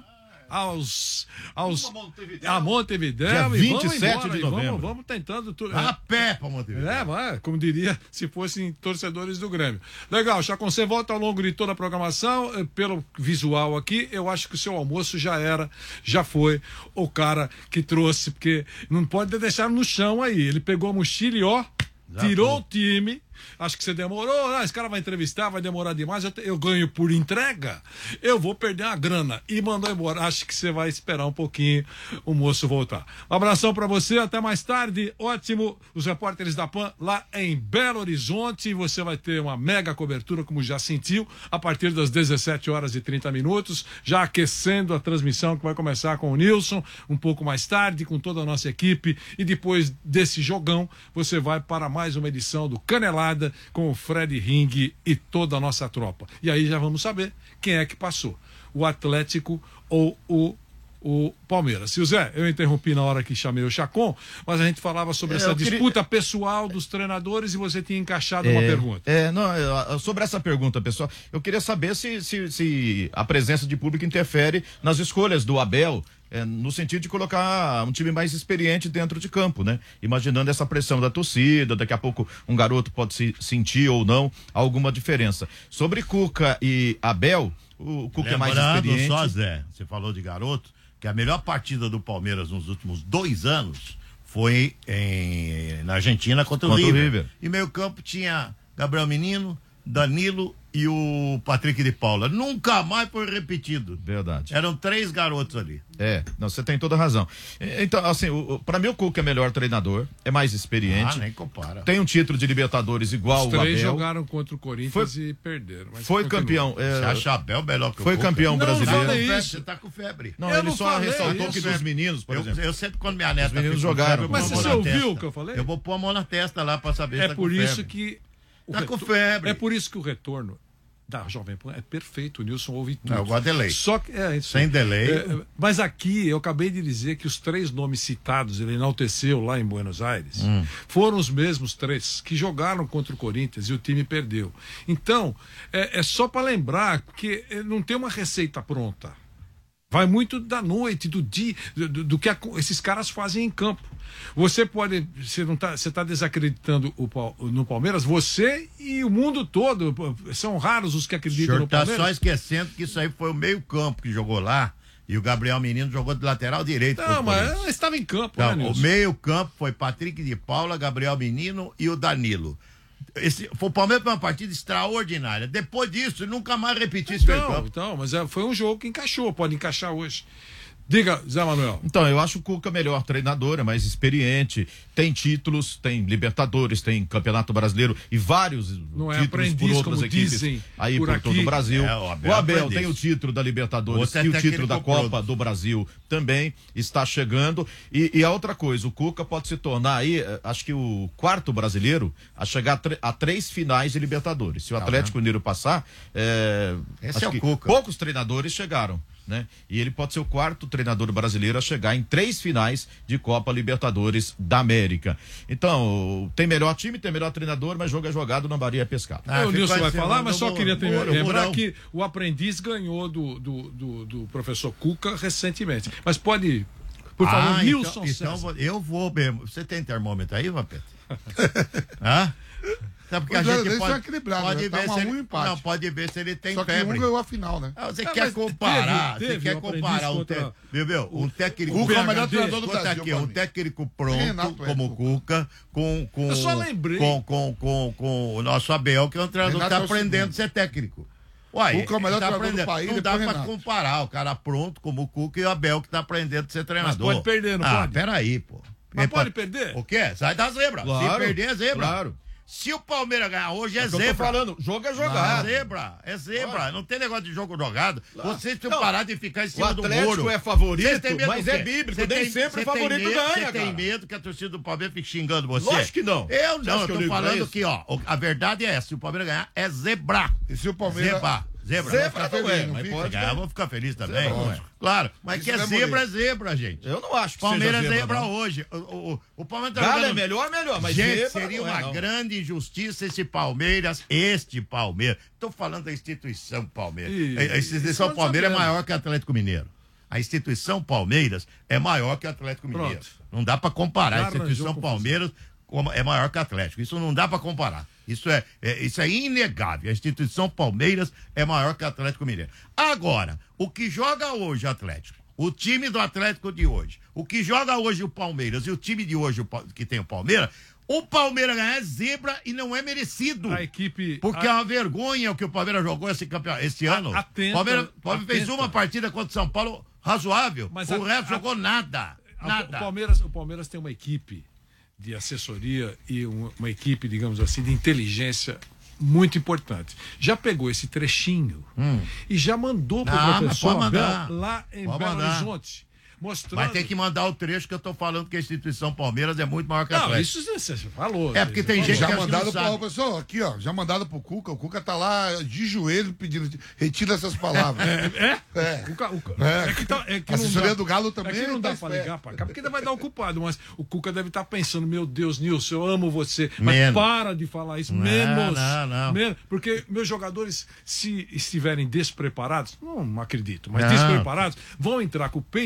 aos, aos Montevidéu. a Montevidéu Dia e vinte e vamos sete embora, de e vamos, novembro. vamos tentando tudo. A pé pra Montevidéu. É, mas, como diria, se fossem torcedores do Grêmio. Legal, Chacon, você volta ao longo de toda a programação, eh, pelo visual aqui, eu acho que o seu almoço já era, já foi o cara que trouxe, porque não pode deixar no chão aí, ele pegou a mochila e ó, Já tirou foi. o time. Acho que você demorou, ah, esse cara vai entrevistar, vai demorar demais, eu, te- eu ganho por entrega, eu vou perder uma grana. E mandou embora. Acho que você vai esperar um pouquinho o moço voltar. Um abração pra você, até mais tarde. Ótimo, os repórteres da Pan lá em Belo Horizonte. Você vai ter uma mega cobertura, como já sentiu, a partir das dezessete horas e trinta minutos, já aquecendo a transmissão que vai começar com o Nilson, um pouco mais tarde, com toda a nossa equipe. E depois desse jogão, você vai para mais uma edição do Canelada com o Fred Ring e toda a nossa tropa. E aí já vamos saber quem é que passou, o Atlético ou o, o Palmeiras. Seu Zé, eu interrompi na hora que chamei o Chacon, mas a gente falava sobre É, essa eu queria- disputa pessoal dos treinadores e você tinha encaixado uma pergunta. É, não, é, sobre essa pergunta, pessoal, eu queria saber se, se, se a presença de público interfere nas escolhas do Abel É, no sentido de colocar um time mais experiente dentro de campo, né? Imaginando essa pressão da torcida, daqui a pouco um garoto pode se sentir ou não alguma diferença. Sobre Cuca e Abel, o Cuca é mais experiente. Só, Zé, você falou de garoto, que a melhor partida do Palmeiras nos últimos dois anos foi em, na Argentina contra, contra o, River. o River. E meio campo tinha Gabriel Menino, Danilo e o Patrick de Paula. Nunca mais foi repetido. Verdade. Eram três garotos ali. É, não, você tem toda a razão. Então, assim, o, o, pra mim o Cuca é melhor treinador, é mais experiente. Ah, nem compara. Tem um título de Libertadores igual Os o Abel. três jogaram contra o Corinthians foi, e perderam. Mas foi continua. campeão. É, você acha Abel melhor que o Foi Cuca? campeão não, brasileiro. Não, Não, isso. você tá com febre. Não, eu ele não só ressaltou que dos meninos, por eu, exemplo. Eu sempre, quando minha neta... Os meninos fica com jogaram. febre, eu Mas ponho a você mão na ouviu testa. o que eu falei? Eu vou pôr a mão na testa lá pra saber se É tá por com isso febre. que... o Tá retor- com febre. É por isso que o retorno da Jovem Pan é perfeito, o Nilson ouve tudo. Não, eu gosto de delay. Só que, é, isso, Sem delay. É, mas aqui eu acabei de dizer que os três nomes citados, ele enalteceu lá em Buenos Aires, Hum. foram os mesmos três que jogaram contra o Corinthians e o time perdeu. Então, é, é só para lembrar que é, não tem uma receita pronta. Vai muito da noite, do dia, do, do que a, esses caras fazem em campo. Você pode, você não tá, você tá desacreditando o, no Palmeiras, você e o mundo todo, são raros os que acreditam no tá Palmeiras. Só esquecendo que isso aí foi o meio campo que jogou lá e o Gabriel Menino jogou de lateral direito. Não, mas estava em campo, não, né, o Nilson? meio campo foi Patrick de Paula, Gabriel Menino e o Danilo. Esse, foi o Palmeiras foi uma partida extraordinária. Depois disso, nunca mais repetiu esse meio Então, campo. então, mas é, foi um jogo que encaixou, pode encaixar hoje. Diga, Zé Manuel. Então, eu acho o Cuca melhor treinador, é mais experiente, tem títulos, tem Libertadores, tem Campeonato Brasileiro e vários Não é títulos aprendiz, por outras como equipes dizem aí por por, aqui. todo o Brasil. É, o Abel o Abel aprendiz. tem o título da Libertadores Outro é e o título da técnico Copa pronto. do Brasil também está chegando. E, e a outra coisa, o Cuca pode se tornar aí, eh, acho que o quarto brasileiro a chegar a, tre- a três finais de Libertadores. Se o Atlético Mineiro passar, eh, Esse acho é o que Cuca. poucos treinadores chegaram. Né? E ele pode ser o quarto treinador brasileiro a chegar em três finais de Copa Libertadores da América. Então, tem melhor time, tem melhor treinador, mas jogo é jogado, não varia pescado. Ah, o Nilson vai falar, mas só queria ter, Moro, lembrar Morão. que o aprendiz ganhou do, do, do, do professor Cuca recentemente. Mas pode, por favor, Ah, Nilson então, então César. vou- eu vou mesmo. Você tem termômetro aí, Vampeta? Hã? Sabe porque O a duelo gente deles pode, é equilibrado, pode né? Tá ver um a se um ele, e empate. não, pode ver se ele tem Só que febre. um ganhou a final, né? Ah, você Ah, quer mas comparar, teve- você teve quer o aprendiz comparar um, contra- te, viu, viu? um técnico... Cuca é o melhor B H D. treinador do Escuta Brasil. aqui, pra um mim. técnico pronto, Renato é como o Cuca, com, com, Eu só lembrei. com, com, com, com o nosso Abel, que é um treinador que Renato está é o aprendendo a segundo. ser técnico. Uai, Cuca é o melhor ele tá treinador do aprendendo. país, Não dá depois pra Renato. comparar o cara pronto como o Cuca e o Abel que tá aprendendo a ser treinador. pode perder, não ah, pode? peraí, pô. Mas É pode pra- perder? O quê? Sai da zebra. Se Claro, perder, é zebra. claro. Se o Palmeiras ganhar hoje, é, É o que eu tô zebra. falando, jogo é É jogado. zebra, é zebra. Não tem negócio de jogo jogado. Vocês precisam Não, parar de ficar em O cima do Atlético muro. é favorito, Vocês têm medo mas do quê? é bíblico, Você nem tem- sempre você o favorito tem medo, ganha, Você tem cara. medo que a torcida do Palmeiras fique xingando você? Lógico que não. Eu Você não, acha eu que eu tô ligo pra falando isso? que, ó, o- a verdade é essa, se o Palmeiras ganhar, é zebra. E se o Palmeiras... Zebra. Zebra. Zebra Vai ficar não feliz, é, não mas fica? pode Ganhar, eu vou ficar feliz também. Zebra não é. Claro, mas Isso que é não é zebra, é bonito. zebra, gente. Eu não acho que O Palmeiras seja é zebra, zebra não. hoje. O, o, o- o Palmeiras tá Galo é jogando- melhor, melhor, mas Gente, zebra seria não é, uma não. grande injustiça esse Palmeiras, este Palmeiras. Estou falando da instituição Palmeiras. Ih, A- a instituição isso Palmeiras é nós sabemos. maior que o Atlético Mineiro. A instituição Palmeiras é maior que o Atlético Mineiro. Pronto. Não dá para comparar. Já A instituição arranjou confusão. Palmeiras como- é maior que o Atlético. Isso não dá para comparar. Isso é, é- isso é inegável. A instituição Palmeiras é maior que o Atlético Mineiro. Agora, o que joga hoje o Atlético, o time do Atlético de hoje, o que joga hoje o Palmeiras e o time de hoje o Pa- que tem o Palmeiras, o Palmeiras ganhar é zebra e não é merecido. A equipe... Porque a- é uma vergonha o que o Palmeiras jogou esse, campeão, esse ano. O atenta, Palmeiras, o Palmeiras fez atenta. uma partida contra o São Paulo razoável. Mas o a- resto a- jogou nada. A- Nada. O Palmeiras, o Palmeiras tem uma equipe de assessoria e uma, uma equipe, digamos assim, de inteligência muito importante. Já pegou esse trechinho e já mandou para Ah, o mas professor pode Abel mandar. lá em Pode Belo mandar. Horizonte. Mostrando... Mas tem que mandar o trecho que eu tô falando que a instituição Palmeiras é muito maior que a Não, Atlético. isso você falou. É porque você tem falou. gente Já que acho que mandado não sabe. pro professor, aqui, ó. Já mandado pro Cuca. O Cuca tá lá de joelho pedindo. Retira essas palavras. É? É. O ca- o ca- É. é que tá, é que A não assessoria dá- do Galo também É que não tá dá pra esperto. ligar pra cá, porque ainda vai dar o culpado, mas o Cuca deve estar pensando, meu Deus, Nilson, eu amo você. Mas Menos. para de falar isso, Não, menos. não, não. menos. Porque meus jogadores, se estiverem despreparados, não acredito, mas Não. despreparados, vão entrar com o peito estufado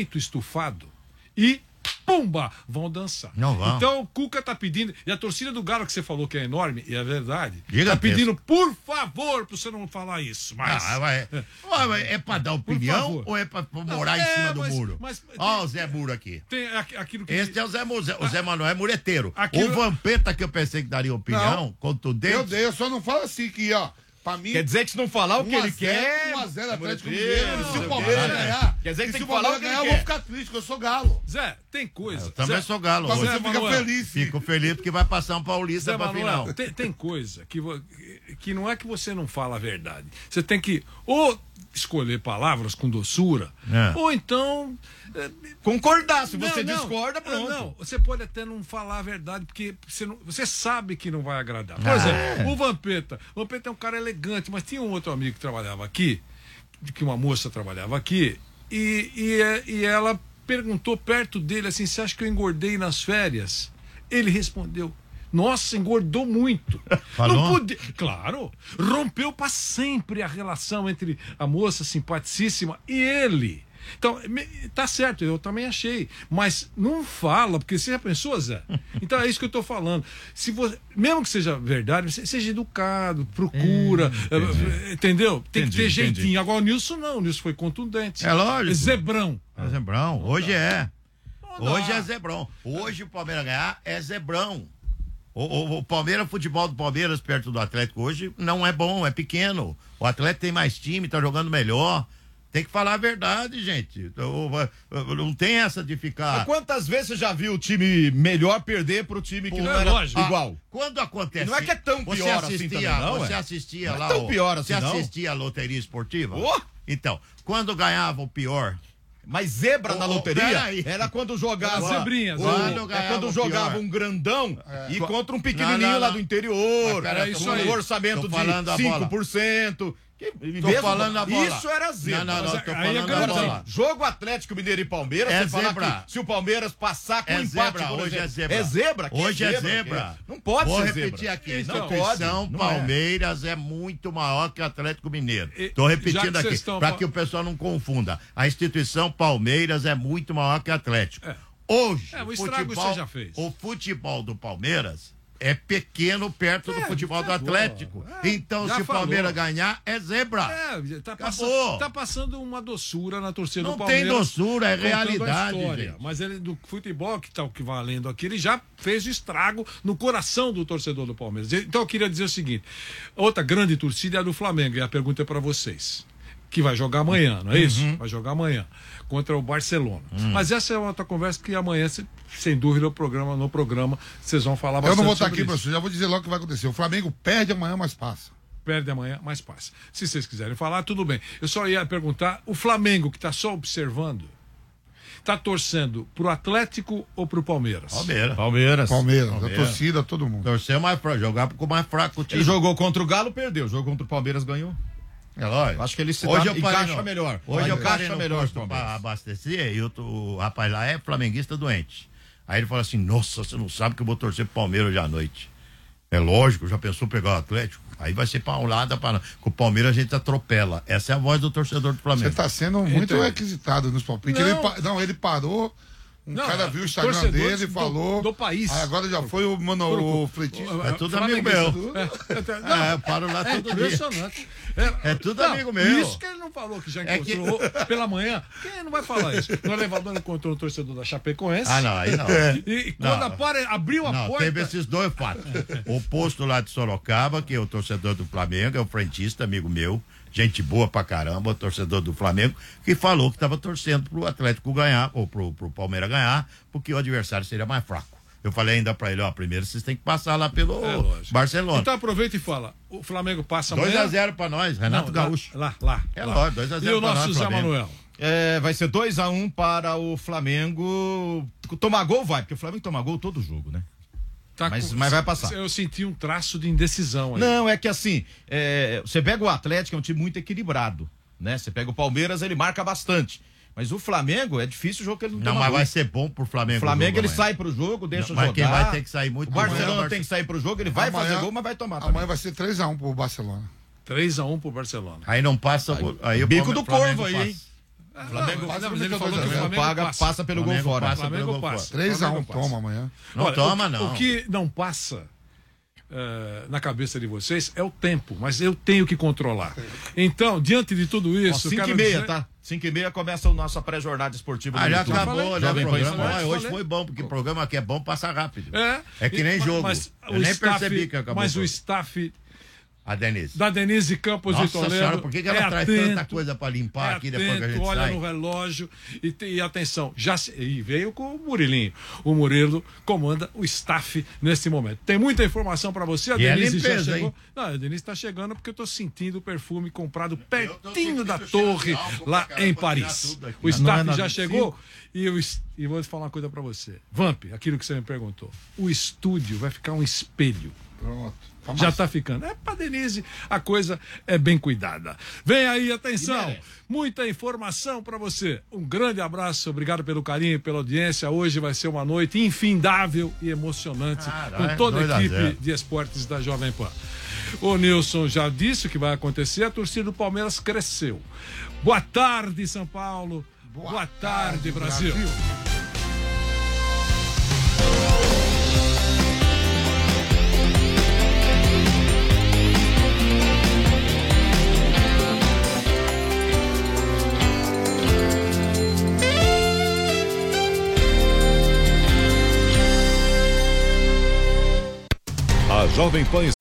fado. E pumba, vão dançar. Não vão. Então o Cuca tá pedindo, e a torcida do Galo que você falou que é enorme, e é verdade, Diga tá mesmo. pedindo, por favor, pra você não falar isso. Mas Ah, mas é, mas é pra dar opinião favor. ou é pra morar Não, em cima é, do mas- muro? mas- Ó, o Zé Muro aqui. tem aqu- aquilo que Esse é o Zé, Mu- o Zé Manuel Mureteiro. Aquilo- O Vampeta que eu pensei que daria opinião, Não. contundente. Eu dei, eu só não falo assim que, ó, pra mim... Quer dizer que se não falar o que ele quer. um a zero Atlético Deus, Mineiro. não Se sei o o Palmeiras quê. ganhar, Quer dizer que e tem se que o falar Palmeiras o que ele ganhar, eu quer. vou ficar triste, porque eu sou galo. Zé, tem coisa. Eu também Zé, sou galo Mas hoje. você fica Manuel, feliz. sim. Fico feliz porque vai passar um paulista Zé pra Manuel, final. tem, tem coisa que, vo- que não é que você não fala a verdade. Você tem que ou escolher palavras com doçura, É. ou então. é, Concordar, se não, você não, discorda, é, pronto. Não, você pode até não falar a verdade, porque você, não- você sabe que não vai agradar. Por Ah, exemplo, o Vampeta. O Vampeta é um cara elegante, mas tinha um outro amigo que trabalhava aqui, que uma moça trabalhava aqui, e, e, é- e ela perguntou perto dele assim: você acha que eu engordei nas férias? Ele respondeu: nossa, engordou muito. Falou? Não podia. Claro, rompeu para sempre a relação entre a moça simpaticíssima e ele. Então, me- tá certo, eu também achei. Mas não fala, porque você já pensou, Zé? Então é isso que eu tô falando. Se você, mesmo que seja verdade, você seja educado, procura. eh, entendeu? Tem Entendi, que ter entendi. jeitinho. Agora o Nilson não, o Nilson foi contundente. É lógico. Zebrão. É Zebrão. Hoje é. Não dá. Hoje é Zebrão. Hoje o Palmeiras ganhar é Zebrão. O, o, o Palmeiras, o futebol do Palmeiras perto do Atlético hoje não é bom, é pequeno. O Atlético tem mais time, tá jogando melhor. Tem que falar a verdade, gente. O- o- Não tem essa de Mas ficar. quantas vezes você já viu o time melhor perder pro time que Pô, não é era lógico. igual? Quando acontece. Não é que é tão você pior assim assistia, também, não, Você é? assistia Não é lá. tão o- pior assim, Você não. assistia a loteria esportiva? Ô! Então, quando ganhava o pior. Mas zebra na Ô, ô, loteria peraí. era quando jogava. As zebrinhas, o- quando é ganhava quando o jogava pior. um grandão e contra um pequenininho Não, não, lá não. do interior. Mas pera, é tô isso falando- aí. Um orçamento tô de falando a bola. cinco por cento. Que, Tô mesmo- falando a bola. Isso era zebra. Não, não, não, Mas tô aí é falando a grandão. Agora, bola. assim, jogo Atlético Mineiro e Palmeiras, É você fala zebra. que se o Palmeiras passar com É um empate, zebra, por hoje exemplo, é zebra. É zebra? Que Hoje é zebra? zebra. Não pode Vou ser repetir zebra. aqui. A Não instituição pode, não é. Palmeiras é. muito maior que o Atlético Mineiro. E- Estou já repetindo que aqui, vocês estão para fal- que o pessoal não confunda. A instituição Palmeiras é muito maior que o Atlético. É. Hoje, É, o o, estrago futebol, você já fez. o futebol do Palmeiras é pequeno perto do É, futebol do por favor. Atlético. É, então, já se o falou. Palmeiras ganhar, é zebra. É, tá, Acabou. passando, tá passando uma doçura na torcida Não do Palmeiras. tem doçura, é contando a realidade, história. gente. Mas ele do futebol que tá o que valendo aqui, ele já fez o estrago no coração do torcedor do Palmeiras. Então eu queria dizer o seguinte: outra grande torcida é a do Flamengo, e a pergunta é para vocês. Que vai jogar amanhã, não é isso? Uhum. Vai jogar amanhã contra o Barcelona. Hum. Mas essa é outra conversa que amanhã, se- sem dúvida, o programa, no programa, vocês vão falar Eu bastante não vou estar sobre aqui, isso. professor. Já vou dizer logo o que vai acontecer. O Flamengo perde amanhã, mas passa. Perde amanhã, mas passa. Se vocês quiserem falar, tudo bem. Eu só ia perguntar: o Flamengo, que está só observando, está torcendo pro Atlético ou pro Palmeiras? Palmeiras. Palmeiras. Palmeiras, Palmeiras. a torcida, todo mundo. Torcer mais pra jogar com o mais fraco o time. Ele jogou contra o Galo, perdeu. Jogou contra o Palmeiras, ganhou. É lógico. Acho que ele se Hoje dá- eu parei encaixa no- melhor. Hoje eu Encaixa parei no melhor posto o Palmeiras. pra abastecer e o, o rapaz lá é flamenguista doente. Aí ele falou assim: nossa, você não sabe que eu vou torcer pro Palmeiras hoje à noite. É lógico, já pensou pegar o Atlético? Aí vai ser paulada para. Com o Palmeiras a gente atropela. Essa é a voz do torcedor do Você Flamengo. está sendo muito Então. requisitado nos palpites. Não. Ele, pa- não, ele parou. Um Não, cara viu o Instagram torcedores dele e do- falou. do país. Aí agora já foi o, mano, o Fletista. É tudo Flamenguista. amigo meu. É, é, não, É, eu paro lá é todo dia. impressionante. É tudo amigo meu. Isso que ele não falou, que já É que- encontrou pela manhã. Quem não vai falar isso? No elevador encontrou o torcedor da Chapecoense. Ah, não, aí não. E, e quando Não. a porta abriu a Não, porta. teve esses dois fatos. O posto lá de Sorocaba, que é o torcedor do Flamengo, é o frentista, amigo meu, gente boa pra caramba, o torcedor do Flamengo, que falou que estava torcendo pro Atlético ganhar, ou pro, pro Palmeiras ganhar, porque o adversário seria mais fraco. Eu falei ainda pra ele, ó, primeiro vocês têm que passar lá pelo É, lógico. Barcelona. Então aproveita e fala: o Flamengo passa amanhã. dois a zero pra nós, Renato Não, Gaúcho. Lá, lá. lá É lá. lógico, dois a zero E o pra nosso nós, Zé Flamengo. Manuel? É, vai ser dois a um para o Flamengo. Tomar gol vai, porque o Flamengo toma gol todo jogo, né? Tá Mas- com- mas vai passar. Eu senti um traço de indecisão aí. Não, é que assim, é, você pega o Atlético, é um time muito equilibrado, né? Você pega o Palmeiras, ele marca bastante. Mas o Flamengo, é difícil o jogo que ele não, Não, toma mas gol. vai ser bom pro Flamengo. O Flamengo, jogo ele amanhã. sai pro jogo, deixa Não, mas jogar. quem vai ter que sair muito O Barcelona amanhã é o tem que sair pro jogo, ele vai Amanhã- fazer gol, mas vai tomar também. Amanhã vai ser três a um pro Barcelona. três a um pro Barcelona. Aí não passa. Aí, o Bico Palme- do Flamengo Corvo aí, passa. hein? Flamengo, mas passa ele pelo falou que o Flamengo Flamengo paga, passa. passa pelo gol Flamengo fora. passa Flamengo pelo gol passa. fora. três a um Flamengo passa. toma amanhã. Não Olha, toma, o, não. O que não passa eh, na cabeça de vocês é o tempo, mas eu tenho que controlar. Então, diante de tudo Ó, isso, eu cinco quero e meia, dizer- tá? cinco e meia começa a nossa pré-jornada esportiva. Ah, no já YouTube. acabou, falei, já o Jovem Pan programa. Esporte. Ah, hoje falei. foi bom, porque o programa aqui é bom, passa rápido. É, É que nem e- jogo. Mas Eu o nem staff, percebi que acabou. Mas o o jogo. staff A Denise. da Denise Campos Nossa de Toledo senhora, por que, que ela é traz atento, tanta coisa pra limpar é aqui depois que a atento, gente olha sai? no relógio e, te- e atenção, já se- e veio com o Murilinho. O Murilo comanda o staff nesse momento. Tem muita informação pra você. A E é Denise limpeza, já chegou. hein? Não, a Denise tá chegando porque eu tô sentindo o perfume comprado tô pertinho da sentindo cheiro torre de álcool lá pra caramba, em pra tirar Paris. tudo aqui. O Não é staff nada já de chegou e, eu, es- e vou falar uma coisa pra você. Vamp, aquilo que você me perguntou. O estúdio vai ficar um espelho. Pronto. Já tá ficando. É pra Denise, a coisa é bem cuidada. Vem aí, atenção. Muita informação pra você. Um grande abraço, obrigado pelo carinho e pela audiência. Hoje vai ser uma noite infindável e emocionante Caralho, com toda dois a a equipe zero. de esportes da Jovem Pan. O Nilson já disse o que vai acontecer. A torcida do Palmeiras cresceu. Boa tarde, São Paulo. Boa, Boa tarde, tarde, Brasil. Brasil. A Jovem Pan.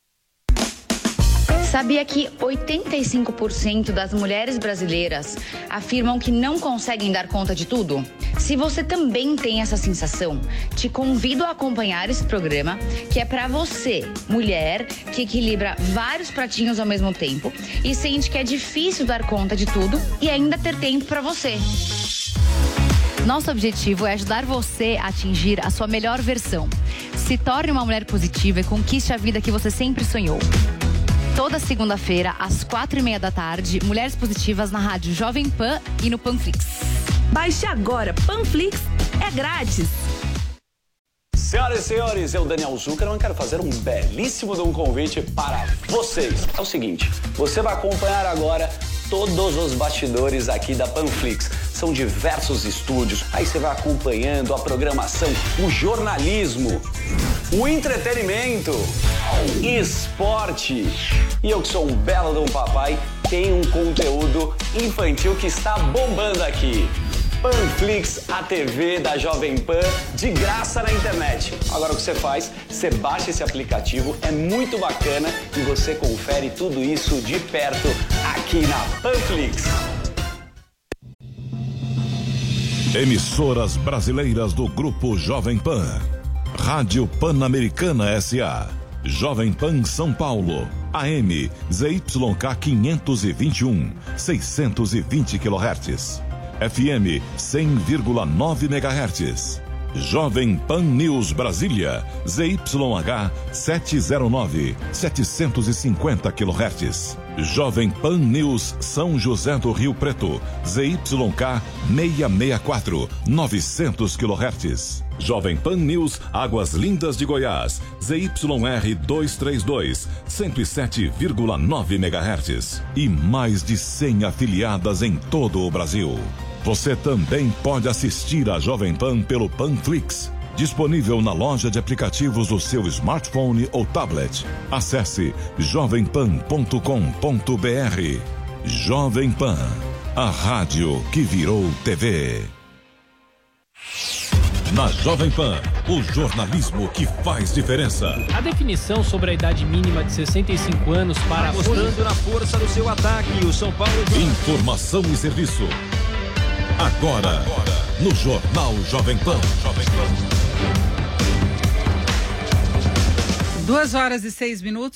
Sabia que oitenta e cinco por cento das mulheres brasileiras afirmam que não conseguem dar conta de tudo? Se você também tem essa sensação, te convido a acompanhar esse programa, que é para você, mulher, que equilibra vários pratinhos ao mesmo tempo e sente que é difícil dar conta de tudo e ainda ter tempo para você. Nosso objetivo é ajudar você a atingir a sua melhor versão. Se torne uma mulher positiva e conquiste a vida que você sempre sonhou. Toda segunda-feira, às quatro e meia da tarde, Mulheres Positivas na Rádio Jovem Pan e no Panflix. Baixe agora, Panflix é grátis. Senhoras e senhores, eu, Daniel Zuckerman, quero fazer um belíssimo de um convite para vocês. É o seguinte, você vai acompanhar agora todos os bastidores aqui da Panflix. São diversos estúdios, aí você vai acompanhando a programação, o jornalismo, o entretenimento, esporte. E eu que sou um belo de um papai, tenho um conteúdo infantil que está bombando aqui. Panflix, a T V da Jovem Pan, de graça na internet. Agora o que você faz? Você baixa esse aplicativo, é muito bacana e você confere tudo isso de perto aqui na Panflix. Emissoras brasileiras do Grupo Jovem Pan. Rádio Pan-Americana S A. Jovem Pan São Paulo. A M Z Y K quinhentos e vinte e um, seiscentos e vinte quilohertz. F M cem vírgula nove megahertz. Jovem Pan News Brasília, Z Y H setecentos e nove, setecentos e cinquenta quilohertz. Jovem Pan News São José do Rio Preto, Z Y K seiscentos e sessenta e quatro, novecentos quilohertz. Jovem Pan News Águas Lindas de Goiás, Z Y R duzentos e trinta e dois, cento e sete vírgula nove megahertz. E mais de cem afiliadas em todo o Brasil. Você também pode assistir a Jovem Pan pelo Panflix, disponível na loja de aplicativos do seu smartphone ou tablet. Acesse jovem pan ponto com ponto b r. Jovem Pan, a rádio que virou T V. Na Jovem Pan, o jornalismo que faz diferença. A definição sobre a idade mínima de sessenta e cinco anos para... Apostando na força do seu ataque, o São Paulo... Informação e serviço. Agora, Agora, no Jornal Jovem Pan. Jovem Pan. Duas horas e seis minutos.